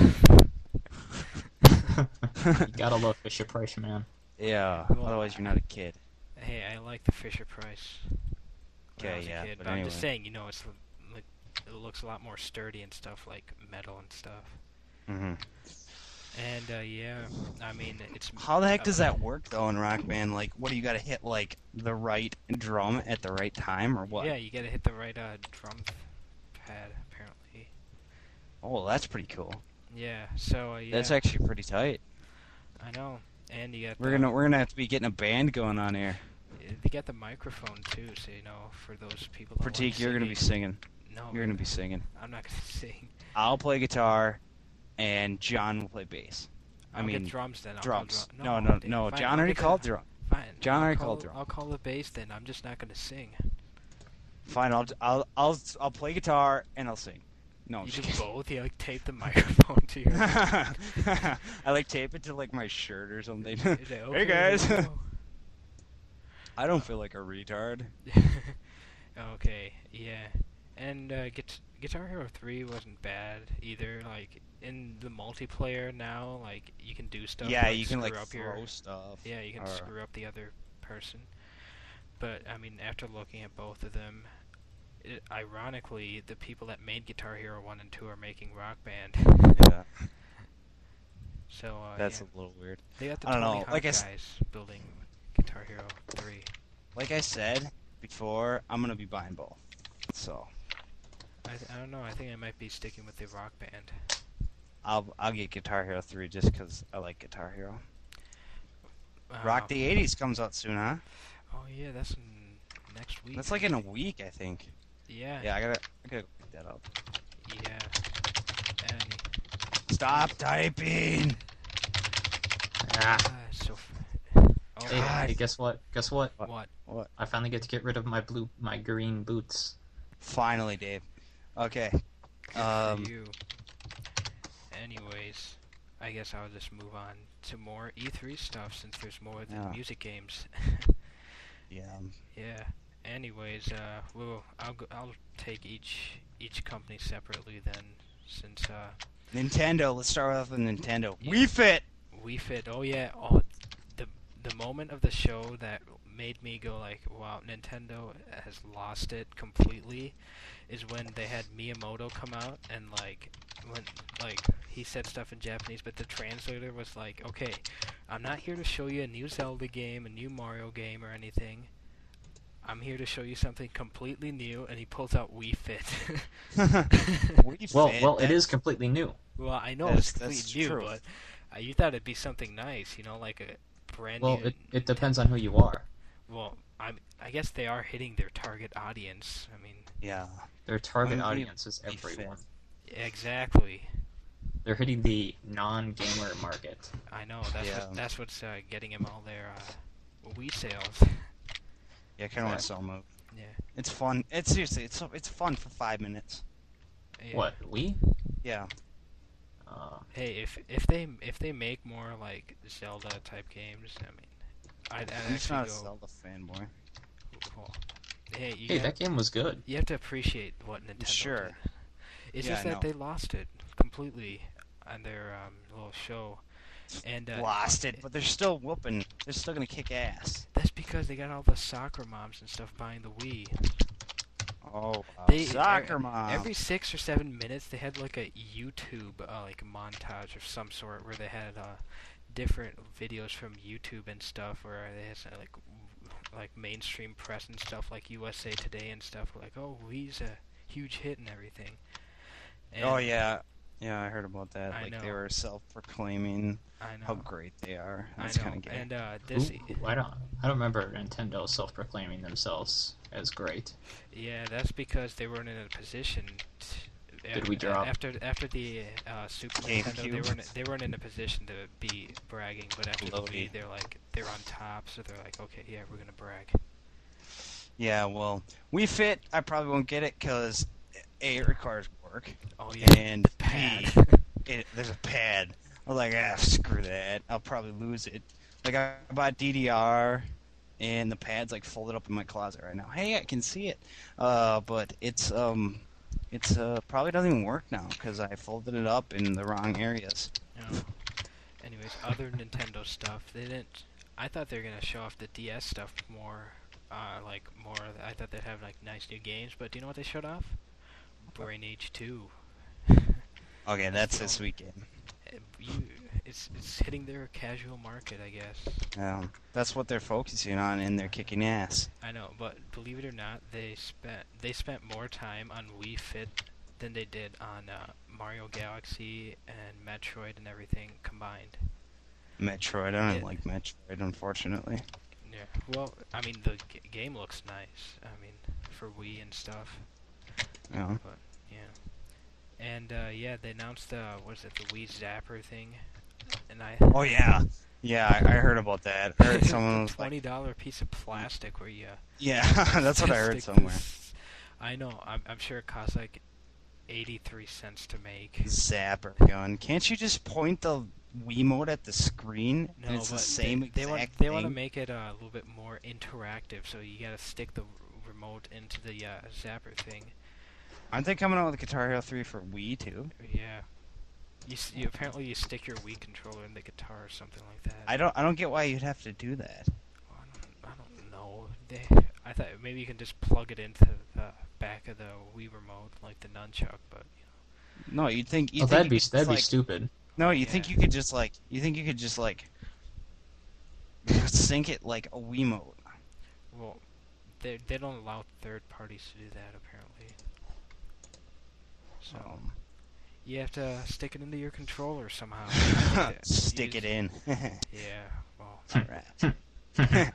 Speaker 3: You gotta love Fisher Price, man.
Speaker 2: Yeah.
Speaker 1: Well,
Speaker 2: Otherwise, you're not a kid.
Speaker 1: hey, I like the Fisher Price. when I
Speaker 2: Okay,
Speaker 1: was a
Speaker 2: yeah,
Speaker 1: kid,
Speaker 2: but
Speaker 1: but I'm just
Speaker 2: anyway.
Speaker 1: saying, you know, it's l- like it looks a lot more sturdy and stuff, like metal and stuff.
Speaker 2: hmm
Speaker 1: And uh, yeah, I mean, it's
Speaker 2: How the heck
Speaker 1: uh,
Speaker 2: does that work though in Rock Band? Like, what do you got to hit like the right drum at the right time, or what?
Speaker 1: Yeah, you gotta hit the right uh, drum pad, apparently.
Speaker 2: Oh, that's pretty cool.
Speaker 1: Yeah, so uh, yeah,
Speaker 2: That's actually pretty tight.
Speaker 1: I know. And you got
Speaker 2: We're
Speaker 1: the,
Speaker 2: gonna we're gonna have to be getting a band going on here.
Speaker 1: they got the microphone too, so you know, for those people that
Speaker 2: Pratik,
Speaker 1: like
Speaker 2: you're gonna be
Speaker 1: singing.
Speaker 2: singing.
Speaker 1: No,
Speaker 2: You're gonna be singing.
Speaker 1: I'm not gonna sing.
Speaker 2: I'll play guitar, and John will play bass. I
Speaker 1: I'll
Speaker 2: mean,
Speaker 1: get drums then. I'll
Speaker 2: drums.
Speaker 1: Call
Speaker 2: No,
Speaker 1: drum.
Speaker 2: no,
Speaker 1: dude,
Speaker 2: no.
Speaker 1: fine,
Speaker 2: John
Speaker 1: I'll
Speaker 2: already
Speaker 1: get the-
Speaker 2: called drum.
Speaker 1: Fine.
Speaker 2: John
Speaker 1: I'll
Speaker 2: already
Speaker 1: call,
Speaker 2: called drum.
Speaker 1: I'll call the bass then. I'm just not gonna sing.
Speaker 2: Fine, I'll I'll I'll I'll play guitar and I'll sing. No, I'm
Speaker 1: You
Speaker 2: just
Speaker 1: do
Speaker 2: kidding.
Speaker 1: both. You like tape the microphone to your.
Speaker 2: I like tape it to like my shirt or something.
Speaker 1: Is it
Speaker 2: Hey
Speaker 1: okay?
Speaker 2: guys.
Speaker 1: No.
Speaker 2: I don't feel like a retard.
Speaker 1: Okay, yeah. And uh, Guit- Guitar Hero three wasn't bad either. Like in the multiplayer now, like you can do stuff.
Speaker 2: Yeah,
Speaker 1: like,
Speaker 2: you can
Speaker 1: screw
Speaker 2: like
Speaker 1: up
Speaker 2: throw
Speaker 1: your,
Speaker 2: stuff.
Speaker 1: Yeah, you can
Speaker 2: or-
Speaker 1: screw up the other person. But I mean, after looking at both of them, it, ironically, the people that made Guitar Hero one and two are making Rock Band.
Speaker 2: Yeah,
Speaker 1: So uh,
Speaker 2: that's
Speaker 1: yeah.
Speaker 2: a little weird.
Speaker 1: They got the
Speaker 2: I don't
Speaker 1: Tony
Speaker 2: know,
Speaker 1: Hawk
Speaker 2: like I s-
Speaker 1: guys building Guitar Hero three.
Speaker 2: Like I said before, I'm gonna be buying both. So
Speaker 1: I, th- I don't know. I think I might be sticking with the Rock Band.
Speaker 2: I'll I'll get Guitar Hero three just because I like Guitar Hero.
Speaker 1: Uh,
Speaker 2: Rock the eighties comes out soon, huh?
Speaker 1: Oh yeah, that's in next week.
Speaker 2: That's like in a week, I think.
Speaker 1: Yeah.
Speaker 2: Yeah, I gotta I gotta pick that up.
Speaker 1: Yeah. And
Speaker 2: Stop typing.
Speaker 3: Ah.
Speaker 1: uh, so. F- oh,
Speaker 3: Hey,
Speaker 2: God.
Speaker 3: hey, guess what? Guess what?
Speaker 1: what?
Speaker 2: What?
Speaker 3: I finally get to get rid of my blue, my green boots.
Speaker 2: Finally, Dave. Okay.
Speaker 1: Good
Speaker 2: Um,
Speaker 1: for you. Anyways, I guess I'll just move on to more E three stuff since there's more than
Speaker 2: Yeah.
Speaker 1: music games.
Speaker 2: Yeah.
Speaker 1: Yeah. Anyways, uh, we'll I'll go, I'll take each each company separately then, since uh,
Speaker 2: Nintendo. Let's start off with Nintendo.
Speaker 1: Yeah.
Speaker 2: Wii Fit.
Speaker 1: Wii Fit. Oh yeah. Oh, the the moment of the show that made me go like, wow, Nintendo has lost it completely, is when they had Miyamoto come out and like when like he said stuff in Japanese, but the translator was like, okay, I'm not here to show you a new Zelda game, a new Mario game, or anything. I'm here to show you something completely new, and he pulls out Wii Fit.
Speaker 2: Wii
Speaker 3: Well,
Speaker 2: Fit,
Speaker 3: well, it
Speaker 2: that-
Speaker 3: is completely new.
Speaker 1: Well, I know
Speaker 2: That's-
Speaker 1: it's completely
Speaker 2: that's
Speaker 1: new,
Speaker 2: true.
Speaker 1: but uh, you thought it'd be something nice, you know, like a brand
Speaker 3: Well,
Speaker 1: new.
Speaker 3: it, it depends on who you are.
Speaker 1: Well, I'm. I guess they are hitting their target audience. I mean,
Speaker 2: Yeah.
Speaker 3: Their target
Speaker 2: I'm really-
Speaker 3: audience is
Speaker 2: Wii Fit.
Speaker 3: everyone.
Speaker 1: exactly.
Speaker 3: They're hitting the non-gamer market.
Speaker 1: I know. That's
Speaker 2: Yeah.
Speaker 1: what. That's what's uh, getting them all their uh, Wii sales.
Speaker 2: Yeah, I kind of want to sell mode.
Speaker 1: Yeah.
Speaker 2: It's fun. It's seriously, it's it's fun for five minutes.
Speaker 1: Yeah.
Speaker 3: What, we?
Speaker 2: Yeah.
Speaker 3: Uh,
Speaker 1: Hey, if if they if they make more like Zelda type games, I mean, I'd, I'd
Speaker 2: I'm just not a
Speaker 1: actually go.
Speaker 2: Zelda fanboy.
Speaker 1: Cool. Hey, you
Speaker 3: hey,
Speaker 1: got-
Speaker 3: that game was good.
Speaker 1: you have to appreciate what Nintendo
Speaker 2: Sure.
Speaker 1: did. It's
Speaker 2: Yeah,
Speaker 1: just
Speaker 2: I
Speaker 1: that
Speaker 2: know.
Speaker 1: they lost it completely on their um, little show, and uh,
Speaker 2: Lost it, but they're still whooping. They're still gonna kick ass.
Speaker 1: that's because they got all the soccer moms and stuff buying the Wii.
Speaker 2: Oh, wow.
Speaker 1: They-
Speaker 2: soccer
Speaker 1: er-
Speaker 2: mom.
Speaker 1: Every six or seven minutes, they had like a YouTube uh, like montage of some sort where they had uh, different videos from YouTube and stuff, where they had some, like w- like mainstream press and stuff like U S A Today and stuff were like, oh, Wii's a huge hit and everything. And
Speaker 2: Oh yeah, yeah, I heard about that.
Speaker 1: I
Speaker 2: like
Speaker 1: know.
Speaker 2: they were self-proclaiming
Speaker 1: I know.
Speaker 2: how great they are.
Speaker 1: I
Speaker 2: That's
Speaker 1: know.
Speaker 2: kind of gay.
Speaker 1: And uh, this,
Speaker 3: Ooh, I don't. I don't remember Nintendo self-proclaiming themselves as great.
Speaker 1: yeah, that's because they weren't in a position. T-
Speaker 3: Did we
Speaker 1: uh,
Speaker 3: drop-
Speaker 1: after after the uh, Super Nintendo? They
Speaker 2: GameCube?
Speaker 1: weren't they weren't in a position to be bragging, but after the
Speaker 2: Loaded.
Speaker 1: Wii, they're like they're on top, so they're like, okay, yeah, we're gonna brag.
Speaker 2: Yeah, well, Wii Fit, I probably won't get it because A, it requires work,
Speaker 1: Oh yeah,
Speaker 2: and
Speaker 1: the
Speaker 2: B,
Speaker 1: pad.
Speaker 2: it, there's a pad. I'm like, ah, screw that. I'll probably lose it. Like, I bought D D R, and the pad's like folded up in my closet right now. Hey, I can see it. Uh, but it's um, it's uh probably doesn't even work now because I folded it up in the wrong areas.
Speaker 1: Oh. Anyways, other Nintendo stuff. They didn't. I thought they were gonna show off the D S stuff more. Uh, like more. I thought they'd have like nice new games, but do you know what they showed off? Brain Age two.
Speaker 2: Okay, that's this weekend.
Speaker 1: Uh, You, it's it's hitting their casual market, I guess.
Speaker 2: Um, that's what they're focusing on, and they're kicking ass.
Speaker 1: I know, but believe it or not, they spent they spent more time on Wii Fit than they did on uh, Mario Galaxy and Metroid and everything combined.
Speaker 2: Metroid, I don't
Speaker 1: Yeah.
Speaker 2: like Metroid, unfortunately.
Speaker 1: Yeah. Well, I mean the g- game looks nice. I mean for Wii and stuff.
Speaker 2: Yeah.
Speaker 1: But yeah. And uh, yeah, they announced the what is it, the Wii Zapper thing, and I.
Speaker 2: Oh yeah, yeah, I, I heard about that. I heard someone was like,
Speaker 1: twenty dollar piece of plastic where you.
Speaker 2: yeah, that's what I heard
Speaker 1: stick
Speaker 2: somewhere.
Speaker 1: this- I know. I'm I'm sure it costs like eighty-three cents to make.
Speaker 2: Zapper gun. Can't you just point the Wiimote at the screen
Speaker 1: No,
Speaker 2: and it's
Speaker 1: but
Speaker 2: the same
Speaker 1: they,
Speaker 2: exact
Speaker 1: they want
Speaker 2: thing?
Speaker 1: they want to make it uh, a little bit more interactive, so you gotta stick the r- remote into the uh, zapper thing.
Speaker 2: Aren't they coming out with Guitar Hero three for Wii too?
Speaker 1: Yeah. You, s- you apparently you stick your Wii controller in the guitar or something like that.
Speaker 2: I don't I don't get why you'd have to do that.
Speaker 1: I don't, I don't know. They, I thought maybe you can just plug it into the back of the Wii remote like the nunchuck, but you
Speaker 2: No, you'd think you
Speaker 3: Oh,
Speaker 2: think
Speaker 3: that'd
Speaker 2: you
Speaker 3: be
Speaker 2: could just,
Speaker 3: that'd be
Speaker 2: like,
Speaker 3: stupid.
Speaker 2: No, you
Speaker 1: Yeah.
Speaker 2: think you could just like you think you could just like sync it like a Wiimote.
Speaker 1: know, well, they they don't allow third parties to do that apparently. So
Speaker 2: Um,
Speaker 1: you have to stick it into your controller somehow. I think that-
Speaker 2: stick
Speaker 1: use-
Speaker 2: it in.
Speaker 1: Yeah. Well.
Speaker 2: Alright.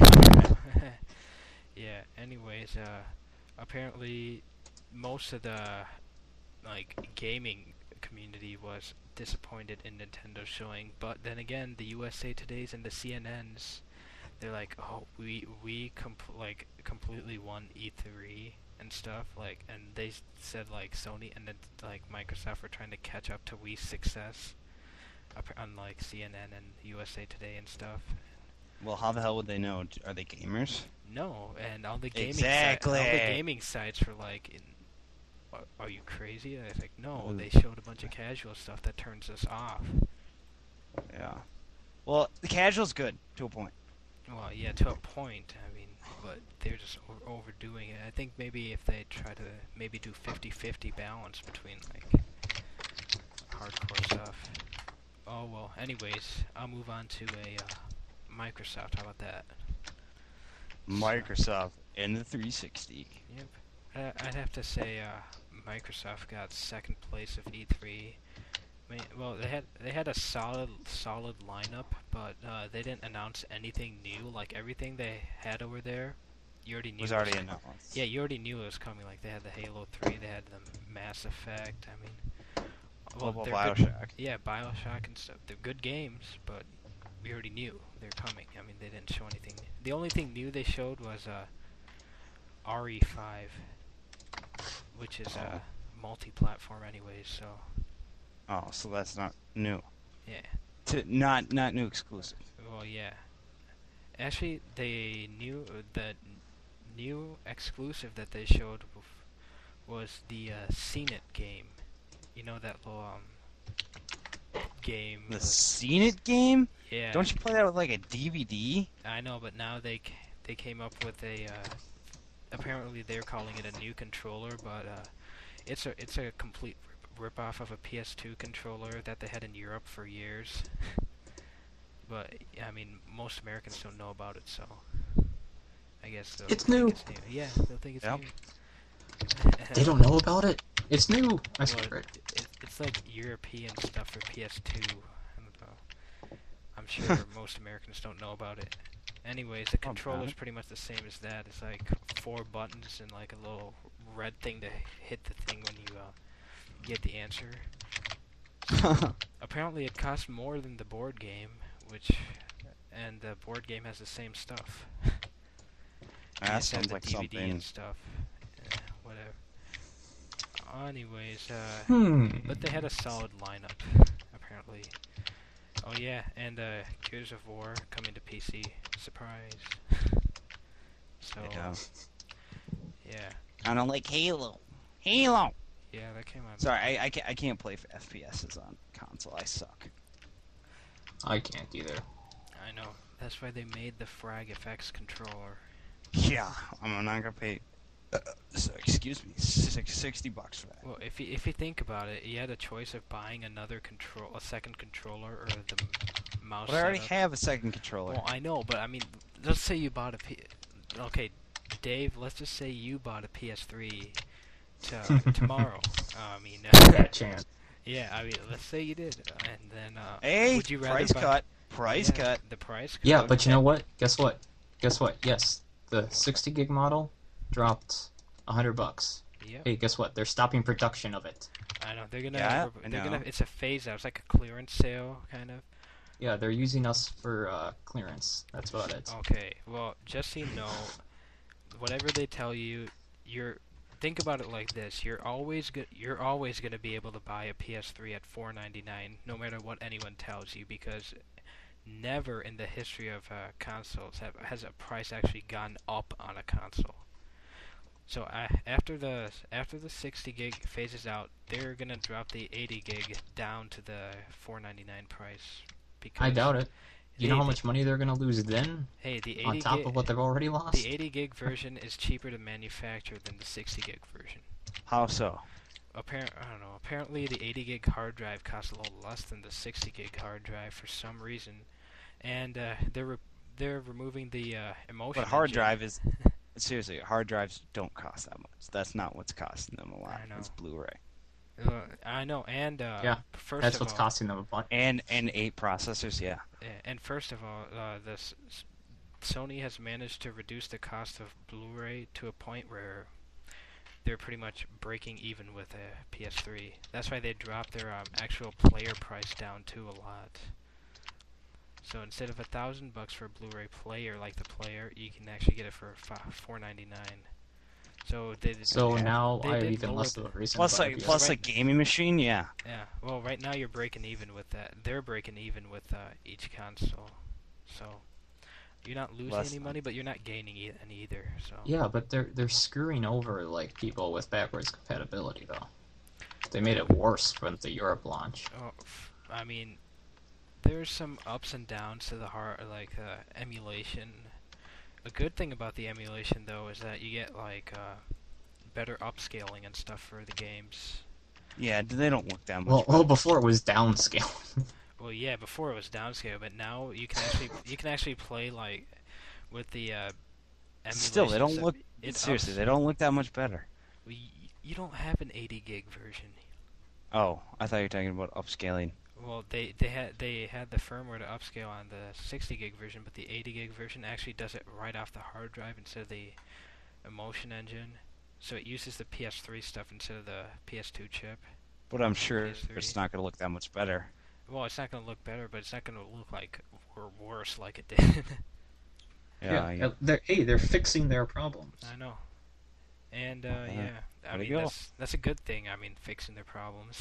Speaker 1: Yeah. Anyways, uh, apparently, most of the like gaming community was disappointed in Nintendo showing, but then again, the U S A Today's and the C N N's, they're like, oh, we we comp- like completely won E three and stuff, like, and they s- said like Sony and then like Microsoft were trying to catch up to Wii's success. on like C N N and U S A Today and stuff.
Speaker 2: Well, how the hell would they know? Are they gamers?
Speaker 1: No, and all the gaming
Speaker 2: Exactly.
Speaker 1: si- all the gaming sites were like, in, are, "Are you crazy?" I was like, "No."
Speaker 2: Ooh.
Speaker 1: They showed a bunch of casual stuff that turns us off.
Speaker 2: Yeah. Well, the casual's good to a point.
Speaker 1: Well, yeah, to a point. I mean, but they're just o- overdoing it. I think maybe if they try to maybe do fifty fifty balance between like hardcore stuff. Oh well. Anyways, I'll move on to a uh, Microsoft. How about that?
Speaker 2: Microsoft and the three sixty.
Speaker 1: Yep. I, I'd have to say uh, Microsoft got second place of E three. I mean, well, they had they had a solid solid lineup, but uh, they didn't announce anything new. Like everything they had over there, you already knew
Speaker 2: Was
Speaker 1: it
Speaker 2: already announced.
Speaker 1: Yeah, you already knew it was coming. Like they had the Halo three, they had the Mass Effect. I mean, well,
Speaker 2: Well,
Speaker 1: they're
Speaker 2: Bioshock.
Speaker 1: Good, yeah, Bioshock and stuff. They're good games, but we already knew they're coming. I mean, they didn't show anything. The only thing new they showed was uh, R E five, which is uh, multi-platform, anyways. So.
Speaker 2: Oh, so that's not new.
Speaker 1: Yeah.
Speaker 2: To not not new exclusive.
Speaker 1: Well, yeah. Actually, they knew uh, the new exclusive that they showed was the uh, Seen It game. You know that little um game.
Speaker 2: The
Speaker 1: with,
Speaker 2: Seen It game?
Speaker 1: Yeah.
Speaker 2: Don't you play that with like a D V D?
Speaker 1: I know, but now they c- they came up with a. Uh, apparently, they're calling it a new controller, but uh, it's a it's a complete rip off of a P S two controller that they had in Europe for years. But I mean, most Americans don't know about it, so I guess they'll
Speaker 3: It's
Speaker 1: think
Speaker 3: new.
Speaker 1: It's new. Yeah, they'll think it's
Speaker 2: Yep.
Speaker 1: new.
Speaker 3: They don't know about it. It's new. I
Speaker 1: Well,
Speaker 3: swear.
Speaker 1: it, it, it's like European stuff for P S two. I don't know. I'm sure most Americans don't know about it. Anyways, the
Speaker 2: Oh,
Speaker 1: controller's
Speaker 2: God.
Speaker 1: pretty much the same as that. It's like four buttons and like a little red thing to hit the thing when you uh, get the answer. Apparently, it costs more than the board game, which, and the board game has the same stuff. And
Speaker 2: That
Speaker 1: it
Speaker 2: sounds
Speaker 1: has
Speaker 2: like
Speaker 1: the D V D
Speaker 2: something.
Speaker 1: and stuff. Eh, whatever. Anyways, uh,
Speaker 3: Hmm.
Speaker 1: but they had a solid lineup, apparently. Oh yeah, and uh, Gears of War coming to P C. Surprise. So,
Speaker 2: Yeah.
Speaker 1: yeah,
Speaker 2: I don't like Halo. Halo.
Speaker 1: yeah, that came out.
Speaker 2: Sorry, I, I can't I can't play for F P S's on console. I suck.
Speaker 3: I can't either.
Speaker 1: I know. That's why they made the Frag F X controller.
Speaker 2: Yeah, I'm not gonna pay. Uh, so, excuse me, six, sixty bucks for that.
Speaker 1: Well, if you if you think about it, you had a choice of buying another control, a second controller, or the m- mouse.
Speaker 2: But I already
Speaker 1: setup.
Speaker 2: have a second controller.
Speaker 1: Well, I know, but I mean, let's say you bought a P. Okay, Dave. Let's just say you bought a P S three to, tomorrow. I mean,
Speaker 3: That chance.
Speaker 1: yeah. I mean, let's say you did, and then uh,
Speaker 2: hey,
Speaker 1: would you rather
Speaker 2: price
Speaker 1: buy,
Speaker 2: cut. Price
Speaker 1: yeah,
Speaker 2: cut.
Speaker 1: The price.
Speaker 3: Yeah,
Speaker 1: cut.
Speaker 3: but you know what? Guess what? Guess what? Yes, the sixty gig model dropped a hundred bucks.
Speaker 1: Yep.
Speaker 3: Hey, guess what? They're stopping production of it.
Speaker 1: I know they're gonna.
Speaker 2: Yeah,
Speaker 1: re-
Speaker 2: I
Speaker 1: they're
Speaker 2: know.
Speaker 1: gonna. It's a phase out. It's like a clearance sale, kind of.
Speaker 3: Yeah, they're using us for uh, clearance. That's about it.
Speaker 1: Okay, well, just so you know, whatever they tell you, you're think about it like this: you're always go- you're always going to be able to buy a P S three at four ninety-nine, no matter what anyone tells you, because never in the history of uh, consoles have, has a price actually gone up on a console. So uh, after the after the sixty gig phases out, they're gonna drop the eighty gig down to the four ninety-nine price. Because
Speaker 3: I doubt it. You know
Speaker 1: Hey,
Speaker 3: how
Speaker 1: the-
Speaker 3: much money they're gonna lose then,
Speaker 1: Hey, the eighty
Speaker 3: on top
Speaker 1: gig,
Speaker 3: of what they've already lost?
Speaker 1: the eighty gig version is cheaper to manufacture than the sixty gig version.
Speaker 2: How so?
Speaker 1: Apparent, I don't know. Apparently, the eighty gig hard drive costs a little less than the sixty gig hard drive for some reason, and uh, they're re- they're removing the uh, emotion.
Speaker 2: But hard
Speaker 1: engine.
Speaker 2: drive is seriously, hard drives don't cost that much. That's not what's costing them a lot.
Speaker 1: I know.
Speaker 2: It's Blu-ray
Speaker 1: Uh, I know, and uh,
Speaker 3: Yeah,
Speaker 1: first
Speaker 3: That's
Speaker 1: of
Speaker 3: what's
Speaker 1: all,
Speaker 3: costing them a bunch.
Speaker 2: and and eight processors. Yeah.
Speaker 1: Yeah, and first of all, uh, this Sony has managed to reduce the cost of Blu-ray to a point where they're pretty much breaking even with a P S three. That's why they dropped their um, actual player price down too a lot. So instead of a thousand bucks for a Blu-ray player like the player, you can actually get it for four ninety-nine. So they did,
Speaker 3: So
Speaker 1: yeah,
Speaker 3: now
Speaker 1: they
Speaker 3: I have
Speaker 1: did
Speaker 3: even
Speaker 1: lower
Speaker 3: less
Speaker 1: the-
Speaker 3: of a reason.
Speaker 2: Plus,
Speaker 3: to buy
Speaker 2: like,
Speaker 3: a
Speaker 2: plus a
Speaker 1: right.
Speaker 2: gaming machine, yeah.
Speaker 1: Yeah. Well, right now you're breaking even with that. They're breaking even with uh, each console. So you're not losing
Speaker 2: Less
Speaker 1: any
Speaker 2: than.
Speaker 1: money, but you're not gaining e- any either. So.
Speaker 3: Yeah, but they're they're screwing over like people with backwards compatibility though. They made it worse with the Europe launch.
Speaker 1: Oh, f- I mean, there's some ups and downs to the hard like uh, emulation. A good thing about the emulation though is that you get like uh, better upscaling and stuff for the games.
Speaker 2: Yeah, they don't look that much
Speaker 3: Well,
Speaker 2: better.
Speaker 3: well, before it was downscale.
Speaker 1: Well, yeah, before it was downscale, but now you can actually you can actually play like with the uh, emulation.
Speaker 2: Still, they don't
Speaker 1: stuff.
Speaker 2: look...
Speaker 1: It's
Speaker 2: Seriously,
Speaker 1: ups-
Speaker 2: they don't look that much better.
Speaker 1: well, y- you don't have an eighty gig version.
Speaker 2: Oh, I thought you were talking about upscaling.
Speaker 1: Well, they they had they had the firmware to upscale on the sixty gig version, but the eighty gig version actually does it right off the hard drive instead of the Emotion Engine. So it uses the P S three stuff instead of the P S two chip.
Speaker 2: But I'm sure
Speaker 1: P S three.
Speaker 2: it's not going to look that much better.
Speaker 1: Well, it's not going to look better, but it's not going to look like or worse like it did.
Speaker 2: Yeah,
Speaker 3: yeah, they're, hey, they're fixing their problems.
Speaker 1: I know. And uh,
Speaker 2: Uh,
Speaker 1: yeah, I
Speaker 2: way to
Speaker 1: mean
Speaker 2: go.
Speaker 1: that's that's a good thing. I mean, fixing their problems.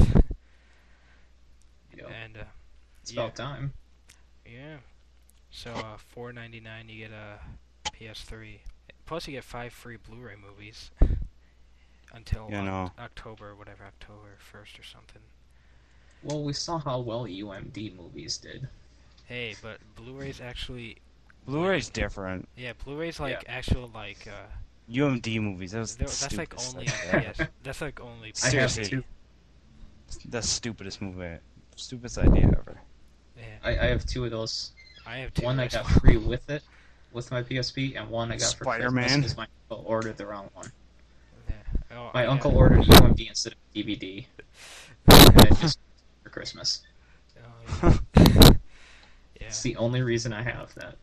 Speaker 3: Yep.
Speaker 1: And uh,
Speaker 3: It's
Speaker 1: yeah.
Speaker 3: about time.
Speaker 1: Yeah. So uh, four ninety-nine, you get a P S three. Plus, you get five free Blu-ray movies until
Speaker 2: You
Speaker 1: Oc-
Speaker 2: know.
Speaker 1: October, whatever, October first or something.
Speaker 3: Well, we saw how well U M D movies did.
Speaker 1: Hey, but Blu-ray's actually
Speaker 2: Blu-ray's different.
Speaker 1: yeah, Blu-ray's like actual like uh,
Speaker 2: U M D movies, that was
Speaker 1: they're-
Speaker 2: the
Speaker 1: that's like
Speaker 2: stupidest
Speaker 1: only
Speaker 2: thing.
Speaker 1: yes, that's like only.
Speaker 3: I have
Speaker 2: Seriously.
Speaker 3: two.
Speaker 2: The stupidest movie, stupidest idea ever.
Speaker 1: Yeah,
Speaker 3: I, I have two of those.
Speaker 1: I have two.
Speaker 3: One I
Speaker 1: as
Speaker 3: got
Speaker 1: well.
Speaker 3: free with it, with my P S P, and one I got for
Speaker 2: Spider-Man?
Speaker 3: Christmas because my uncle ordered the wrong one.
Speaker 1: Yeah. Oh,
Speaker 3: My
Speaker 1: yeah.
Speaker 3: uncle ordered U M D instead of D V D, and it just for Christmas.
Speaker 1: Oh, yeah. Yeah.
Speaker 3: It's the only reason I have that.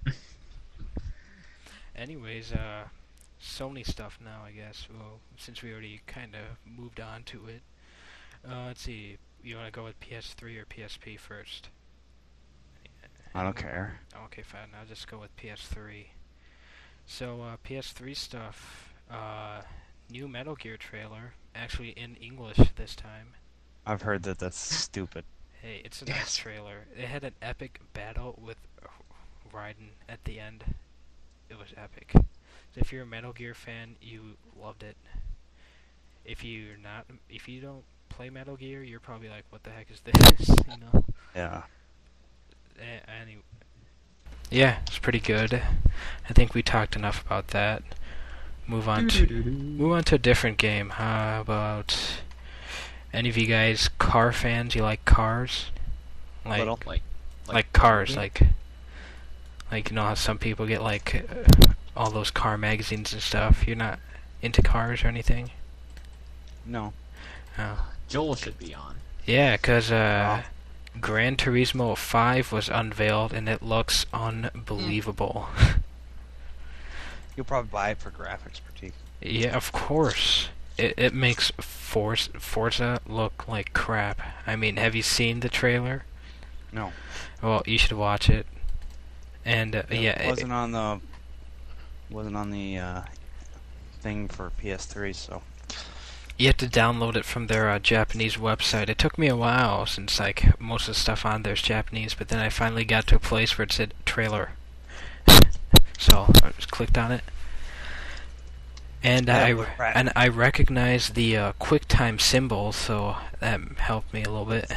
Speaker 1: Anyways, uh, Sony stuff now, I guess. Well, since we already kind of moved on to it, uh, let's see. You want to go with P S three or P S P first?
Speaker 2: I don't care.
Speaker 1: Okay, fine. I'll just go with P S three. So, uh, P S three stuff. Uh, new Metal Gear trailer, actually in English this time.
Speaker 2: I've heard that that's stupid.
Speaker 1: Hey, it's a
Speaker 3: Yes.
Speaker 1: nice trailer. It had an epic battle with Raiden at the end. It was epic. So if you're a Metal Gear fan, you loved it. If you're not, if you don't play Metal Gear, you're probably like, "What the heck is this?" You know.
Speaker 2: Yeah.
Speaker 1: A- any. Yeah, it's pretty good. I think we talked enough about that. Move on to move on to a different game. How about any of you guys car fans? You like cars? Like
Speaker 2: Little.
Speaker 3: Like,
Speaker 1: like cars,
Speaker 3: yeah.
Speaker 1: like like you know how some people get like uh, all those car magazines and stuff. You're not into cars or anything?
Speaker 2: No.
Speaker 1: Oh.
Speaker 3: Joel should be on.
Speaker 1: Yeah, 'cause uh,
Speaker 2: Oh.
Speaker 1: Gran Turismo five was unveiled and it looks unbelievable.
Speaker 2: You'll probably buy it for graphics, Pratik.
Speaker 1: Yeah, of course. It it makes Forza, Forza look like crap. I mean, have you seen the trailer?
Speaker 2: No.
Speaker 1: Well, you should watch it. And uh, yeah,
Speaker 2: It wasn't on the wasn't on the uh, thing for P S three, so
Speaker 1: you have to download it from their uh, Japanese website. It took me a while since like most of the stuff on there is Japanese, but then I finally got to a place where it said trailer. So I just clicked on it, and
Speaker 2: Yeah,
Speaker 1: I
Speaker 2: but right.
Speaker 1: and I recognized the uh, QuickTime symbol, so that helped me a little bit.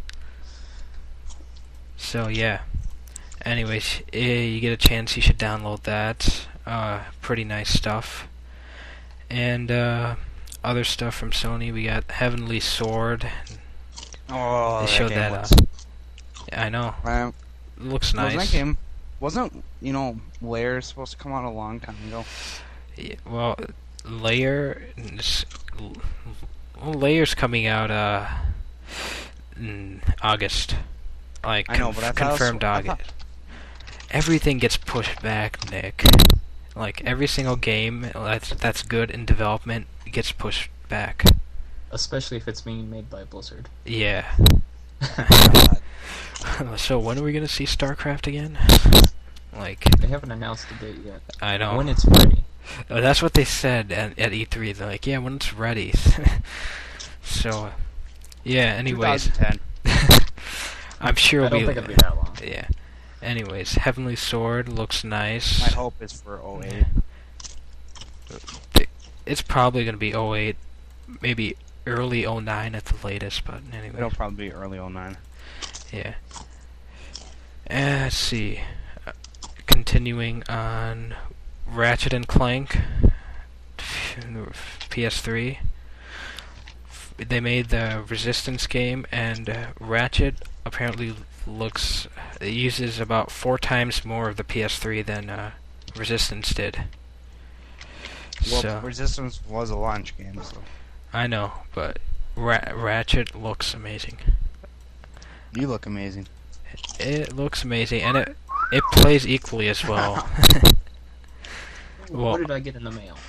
Speaker 1: So yeah. Anyways, eh, you get a chance, you should download that. Uh, pretty nice stuff. And uh, other stuff from Sony, we got Heavenly Sword.
Speaker 2: oh,
Speaker 1: They
Speaker 2: that
Speaker 1: showed
Speaker 2: game
Speaker 1: that.
Speaker 2: looks-
Speaker 1: Uh, I know,
Speaker 2: Um,
Speaker 1: looks nice.
Speaker 2: Wasn't that game? Wasn't you know Lair supposed to come out a long time ago?
Speaker 1: Yeah, well, Layer, is- well, Layer's coming out uh in August. Like
Speaker 2: I know, but I thought it was-
Speaker 1: confirmed
Speaker 2: I
Speaker 1: August.
Speaker 2: thought-
Speaker 1: Everything gets pushed back, Nick. Like every single game that's that's good in development gets pushed back.
Speaker 3: Especially if it's being made by Blizzard.
Speaker 1: Yeah. So when are we gonna see StarCraft again? Like
Speaker 3: They haven't announced the date yet.
Speaker 1: I know.
Speaker 3: When it's ready.
Speaker 1: Oh, that's what they said at, at E three. They're like, yeah, when it's ready. So, yeah, anyways.
Speaker 2: twenty ten.
Speaker 1: I'm sure
Speaker 3: I
Speaker 1: it'll
Speaker 3: don't
Speaker 1: be...
Speaker 3: think it'll be that long.
Speaker 1: Yeah. Anyways, Heavenly Sword looks nice.
Speaker 2: My hope is for oh eight.
Speaker 1: It's probably going to be oh eight, maybe early oh nine at the latest, but anyway.
Speaker 2: It'll probably be early oh nine.
Speaker 1: Yeah. Uh, let's see. Uh, continuing on Ratchet and Clank, P S three. They made the Resistance game, and uh, Ratchet apparently looks... It uses about four times more of the P S three than uh, Resistance did.
Speaker 2: Well,
Speaker 1: So,
Speaker 2: Resistance was a launch game, so...
Speaker 1: I know, but Ra- Ratchet looks amazing.
Speaker 2: You look amazing.
Speaker 1: It looks amazing, and it it plays equally as well. Well,
Speaker 3: What did I get in the mail?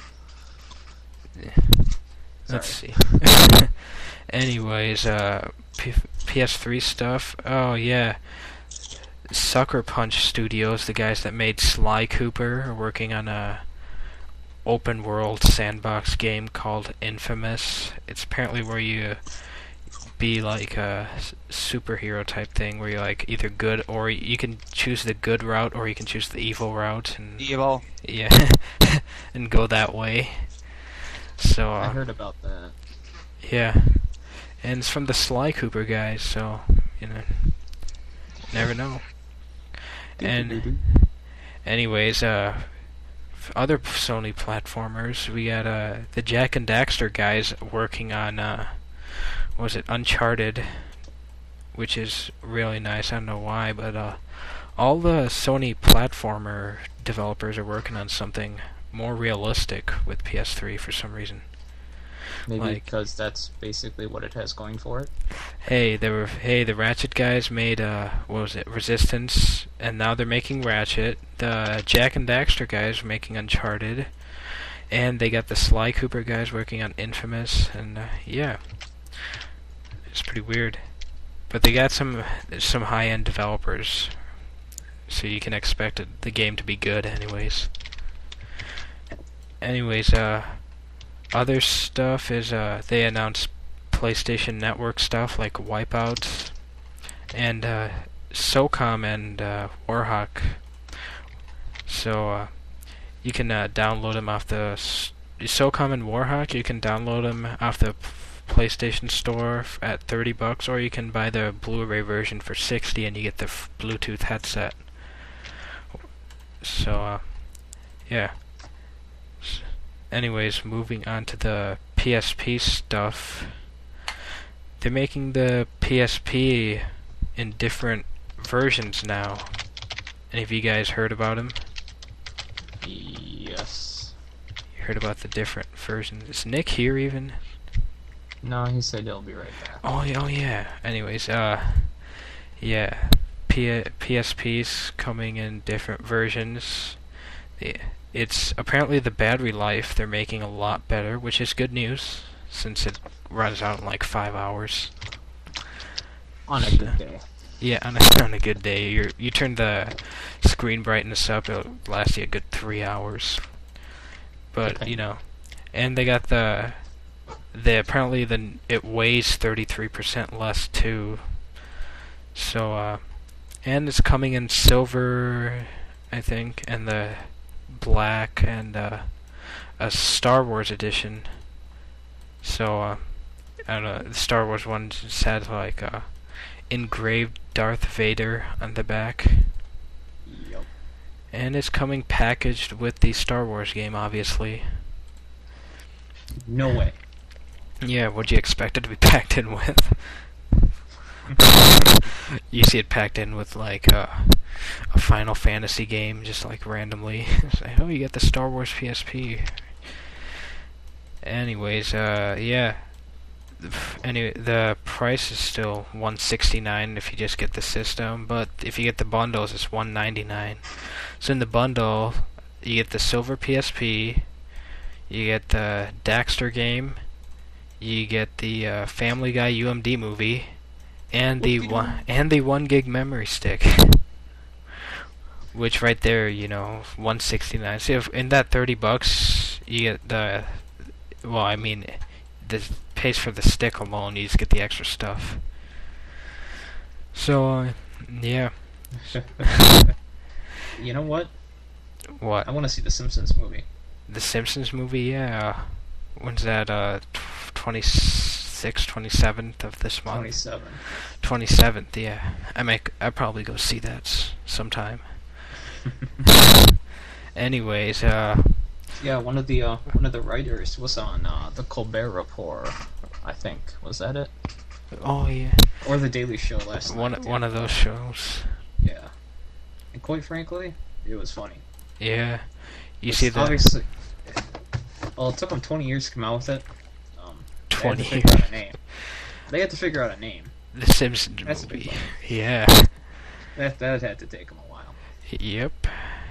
Speaker 1: let's see. Anyways, uh, P- P S three stuff. Oh yeah, Sucker Punch Studios, the guys that made Sly Cooper, are working on a open world sandbox game called Infamous. It's apparently where you be like a s- superhero type thing, where you're like either good, or you can choose the good route, or you can choose the evil route, and
Speaker 2: Evil.
Speaker 1: yeah, and go that way. So uh,
Speaker 3: I heard about that.
Speaker 1: yeah, and it's from the Sly Cooper guys, so you know, never know. And anyways, uh, f- other Sony platformers, we got uh the Jack and Daxter guys working on uh, what was it, Uncharted, which is really nice. I don't know why, but uh, all the Sony platformer developers are working on something more realistic with P S three for some reason.
Speaker 3: Maybe
Speaker 1: Like-
Speaker 3: because that's basically what it has going for it.
Speaker 1: Hey, they were hey the Ratchet guys made uh what was it, Resistance, and now they're making Ratchet. The Jack and Daxter guys are making Uncharted, and they got the Sly Cooper guys working on Infamous, and uh, yeah, it's pretty weird. But they got some some high-end developers, so you can expect it, the game to be good, anyways. Anyways, uh, other stuff is uh they announced PlayStation Network stuff like Wipeout and uh, SOCOM and uh, Warhawk. So uh, you can uh, download them off the s- SOCOM and Warhawk. You can download them off the p- PlayStation Store f- at thirty bucks, or you can buy the Blu-ray version for sixty, and you get the f- Bluetooth headset. So uh, yeah. S- Anyways, moving on to the P S P stuff. They're making the P S P in different versions now. Any of you guys heard about them?
Speaker 3: Yes.
Speaker 1: You heard about the different versions? Is Nick here even?
Speaker 3: No, he said he'll be right back.
Speaker 1: Oh yeah, oh yeah. Anyways, uh, yeah, P- PSPs coming in different versions. The, it's apparently the battery life they're making a lot better, which is good news since it runs out in like five hours.
Speaker 3: On a good day.
Speaker 1: Yeah, on a, on a good day, you you turn the screen brightness up, it'll last you a good three hours. But
Speaker 3: Okay.
Speaker 1: you know, and they got the the apparently the it weighs thirty-three percent less too. So uh, and it's coming in silver, I think, and the black, and uh, a Star Wars edition. So uh, I don't know, the Star Wars one just had like uh, engraved Darth Vader on the back.
Speaker 3: Yep.
Speaker 1: And it's coming packaged with the Star Wars game, obviously.
Speaker 3: No way.
Speaker 1: Yeah, what'd you expect it to be packed in with? You see it packed in with like uh, a Final Fantasy game, just like randomly. It's like, oh, you got the Star Wars P S P. Anyways, uh, yeah. Anyway, the price is still one sixty-nine if you just get the system, but if you get the bundles, it's one ninety-nine. So in the bundle, you get the silver P S P, you get the Daxter game, you get the uh, Family Guy U M D movie, and the one and the one gig memory stick. Which right there, you know, one sixty-nine. See, if in that thirty bucks, you get the, well, I mean, the pays for the stick alone. You just get the extra stuff. So, uh, yeah.
Speaker 3: You know what?
Speaker 1: What?
Speaker 3: I want to see the Simpsons movie.
Speaker 1: The Simpsons movie, yeah. When's that? Uh, twenty-sixth, twenty-seventh of this month.
Speaker 3: Twenty-seven.
Speaker 1: Twenty-seventh, yeah. I might, I'd probably go see that s- sometime. Anyways, uh,
Speaker 3: yeah, one of the uh, one of the writers was on uh, the Colbert Report, I think. Was that it?
Speaker 1: oh yeah,
Speaker 3: Or the Daily Show last
Speaker 1: one
Speaker 3: night.
Speaker 1: one of those shows.
Speaker 3: Yeah. And quite frankly, it was funny.
Speaker 1: Yeah, you
Speaker 3: It's
Speaker 1: see the
Speaker 3: obviously. Well, it took them twenty years to come out with it. Um, they had
Speaker 1: twenty
Speaker 3: to figure out
Speaker 1: years.
Speaker 3: a name. They had to figure out a name.
Speaker 1: The Simpsons
Speaker 3: That's a big
Speaker 1: movie.
Speaker 3: one.
Speaker 1: Yeah.
Speaker 3: That that had to take them a while.
Speaker 1: Yep.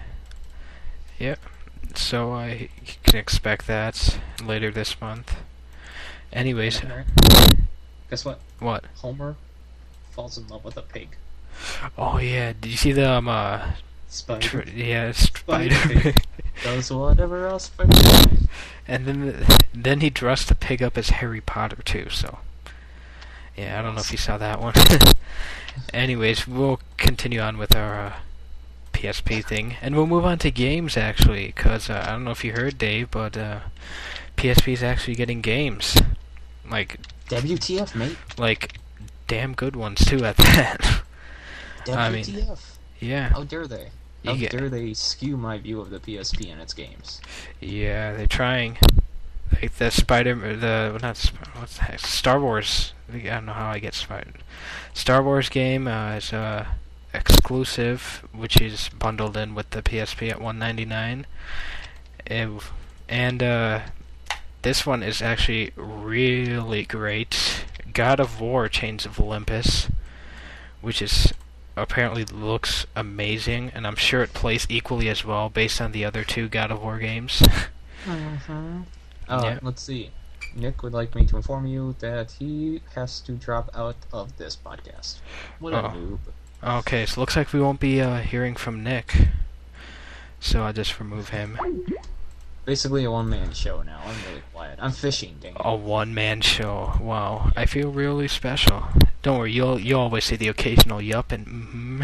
Speaker 1: Yep. So I can expect that later this month. Anyways,
Speaker 3: Right? Guess what?
Speaker 1: what?
Speaker 3: Homer falls in love with a pig.
Speaker 1: Oh yeah, did you see the um uh
Speaker 3: Spider
Speaker 1: tr- yeah
Speaker 3: Spider
Speaker 1: spider?
Speaker 3: Pig. does whatever else Spider Pig.
Speaker 1: And then the, then he dressed the pig up as Harry Potter too. So yeah, I don't know if you saw that one. Anyways, we'll continue on with our uh, P S P thing, and we'll move on to games actually, because uh, I don't know if you heard, Dave, but uh, P S P is actually getting games, like
Speaker 3: W T F, mate.
Speaker 1: like damn good ones too at that. I mean,
Speaker 3: W T F.
Speaker 1: yeah,
Speaker 3: How dare they? How
Speaker 1: You get-
Speaker 3: dare they skew my view of the P S P and its games?
Speaker 1: yeah, they're trying. Like the Spider, the well, not Sp- what's the heck, Star Wars. I don't know how I get Spider. Star Wars game uh, is uh, exclusive, which is bundled in with the P S P at one ninety-nine. It, and uh, this one is actually really great. God of War: Chains of Olympus, which is apparently looks amazing, and I'm sure it plays equally as well based on the other two God of War games.
Speaker 3: Mm-hmm. Uh,
Speaker 1: Yeah.
Speaker 3: Let's see. Nick would like me to inform you that he has to drop out of this podcast. What a
Speaker 1: Oh.
Speaker 3: noob.
Speaker 1: Okay, so looks like we won't be uh, hearing from Nick. So I'll just remove him.
Speaker 3: Basically a one-man show now. I'm really quiet. I'm fishing, dang it.
Speaker 1: A one-man show. Wow, I feel really special. Don't worry, you'll you'll always see the occasional yup and mm-hmm.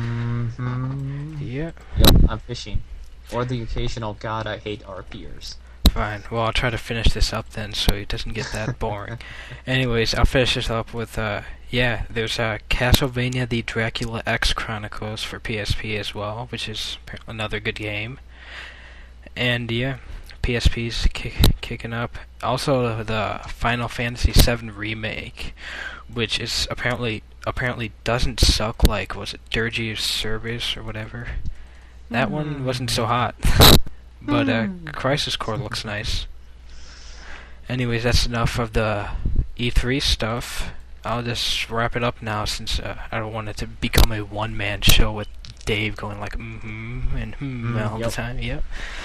Speaker 3: Mm-hmm.
Speaker 1: Yeah,
Speaker 3: Yep, I'm fishing. Or the occasional God, I hate our peers.
Speaker 1: fine. Well, I'll try to finish this up then, so it doesn't get that boring. Anyways, I'll finish this up with uh, yeah. There's uh, Castlevania: The Dracula X Chronicles for P S P as well, which is another good game. And yeah, P S P's kick, kicking up. Also, the Final Fantasy seven remake, which is apparently apparently doesn't suck like was it Dirge Service or whatever. That one wasn't so hot, but uh, Crisis Core looks nice. Anyways, that's enough of the E three stuff. I'll just wrap it up now since uh, I don't want it to become a one-man show with Dave going like mm-hmm and hmm
Speaker 3: Mm,
Speaker 1: all
Speaker 3: yep.
Speaker 1: the time. Yep.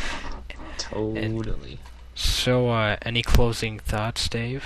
Speaker 3: Totally.
Speaker 1: So, uh, any closing thoughts, Dave?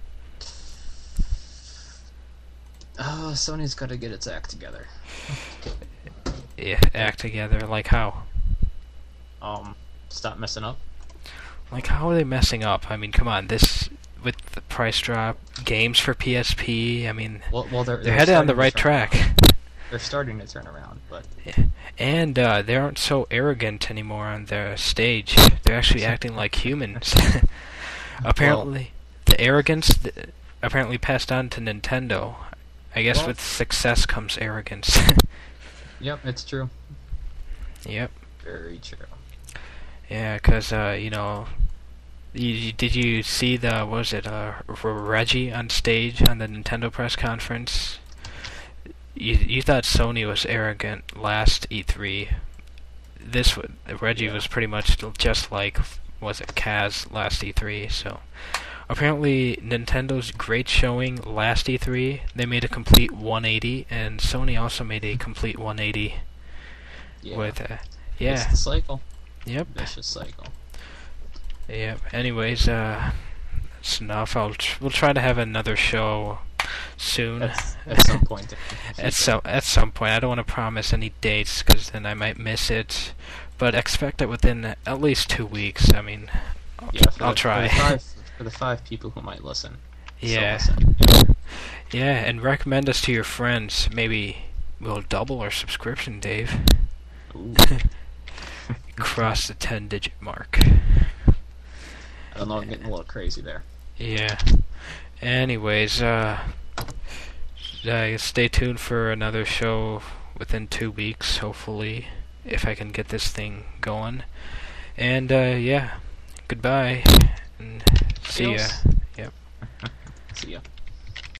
Speaker 3: Oh, Sony's gotta get its act together.
Speaker 1: Yeah, act together. Like how?
Speaker 3: Um, stop messing up.
Speaker 1: Like how are they messing up? I mean, come on. This with the price drop, games for P S P. I mean,
Speaker 3: Well, well they're,
Speaker 1: they're headed on the
Speaker 3: starting to
Speaker 1: right
Speaker 3: turn
Speaker 1: track.
Speaker 3: around. They're starting to turn around, but
Speaker 1: And uh, they aren't so arrogant anymore on their stage. They're actually acting like humans. Apparently, the arrogance th- apparently passed on to Nintendo. I guess
Speaker 3: Well-
Speaker 1: with success comes arrogance.
Speaker 3: yep, it's true.
Speaker 1: Yep.
Speaker 3: Very true.
Speaker 1: Yeah, 'cause uh, you know, you, you, did you see the what was it uh, R- Reggie on stage on the Nintendo press conference? You you thought Sony was arrogant last E three. This w- Reggie
Speaker 3: Yeah.
Speaker 1: was pretty much just like was it Kaz last E three. So apparently Nintendo's great showing last E three. They made a complete one eighty, and Sony also made a complete one eighty
Speaker 3: Yeah.
Speaker 1: with uh,
Speaker 3: It's
Speaker 1: yeah.
Speaker 3: the cycle.
Speaker 1: Yep.
Speaker 3: Vicious cycle.
Speaker 1: Yep. Anyways, uh, that's enough. I'll tr- we'll try to have another show soon.
Speaker 3: At, at some point.
Speaker 1: At some at some point, I don't want to promise any dates because then I might miss it. But expect it within at least two weeks. I mean, I'll,
Speaker 3: yeah, for
Speaker 1: I'll
Speaker 3: the,
Speaker 1: try.
Speaker 3: For the, five, for the five people who might listen.
Speaker 1: Yeah.
Speaker 3: Listen.
Speaker 1: Yeah, and recommend us to your friends. Maybe we'll double our subscription, Dave.
Speaker 3: Ooh.
Speaker 1: Cross the ten-digit mark.
Speaker 3: I don't know, I'm getting a little crazy there.
Speaker 1: Yeah. Anyways, uh, uh, stay tuned for another show within two weeks, hopefully, if I can get this thing going. And, uh, yeah, goodbye, and see ya. Yep.
Speaker 3: See ya.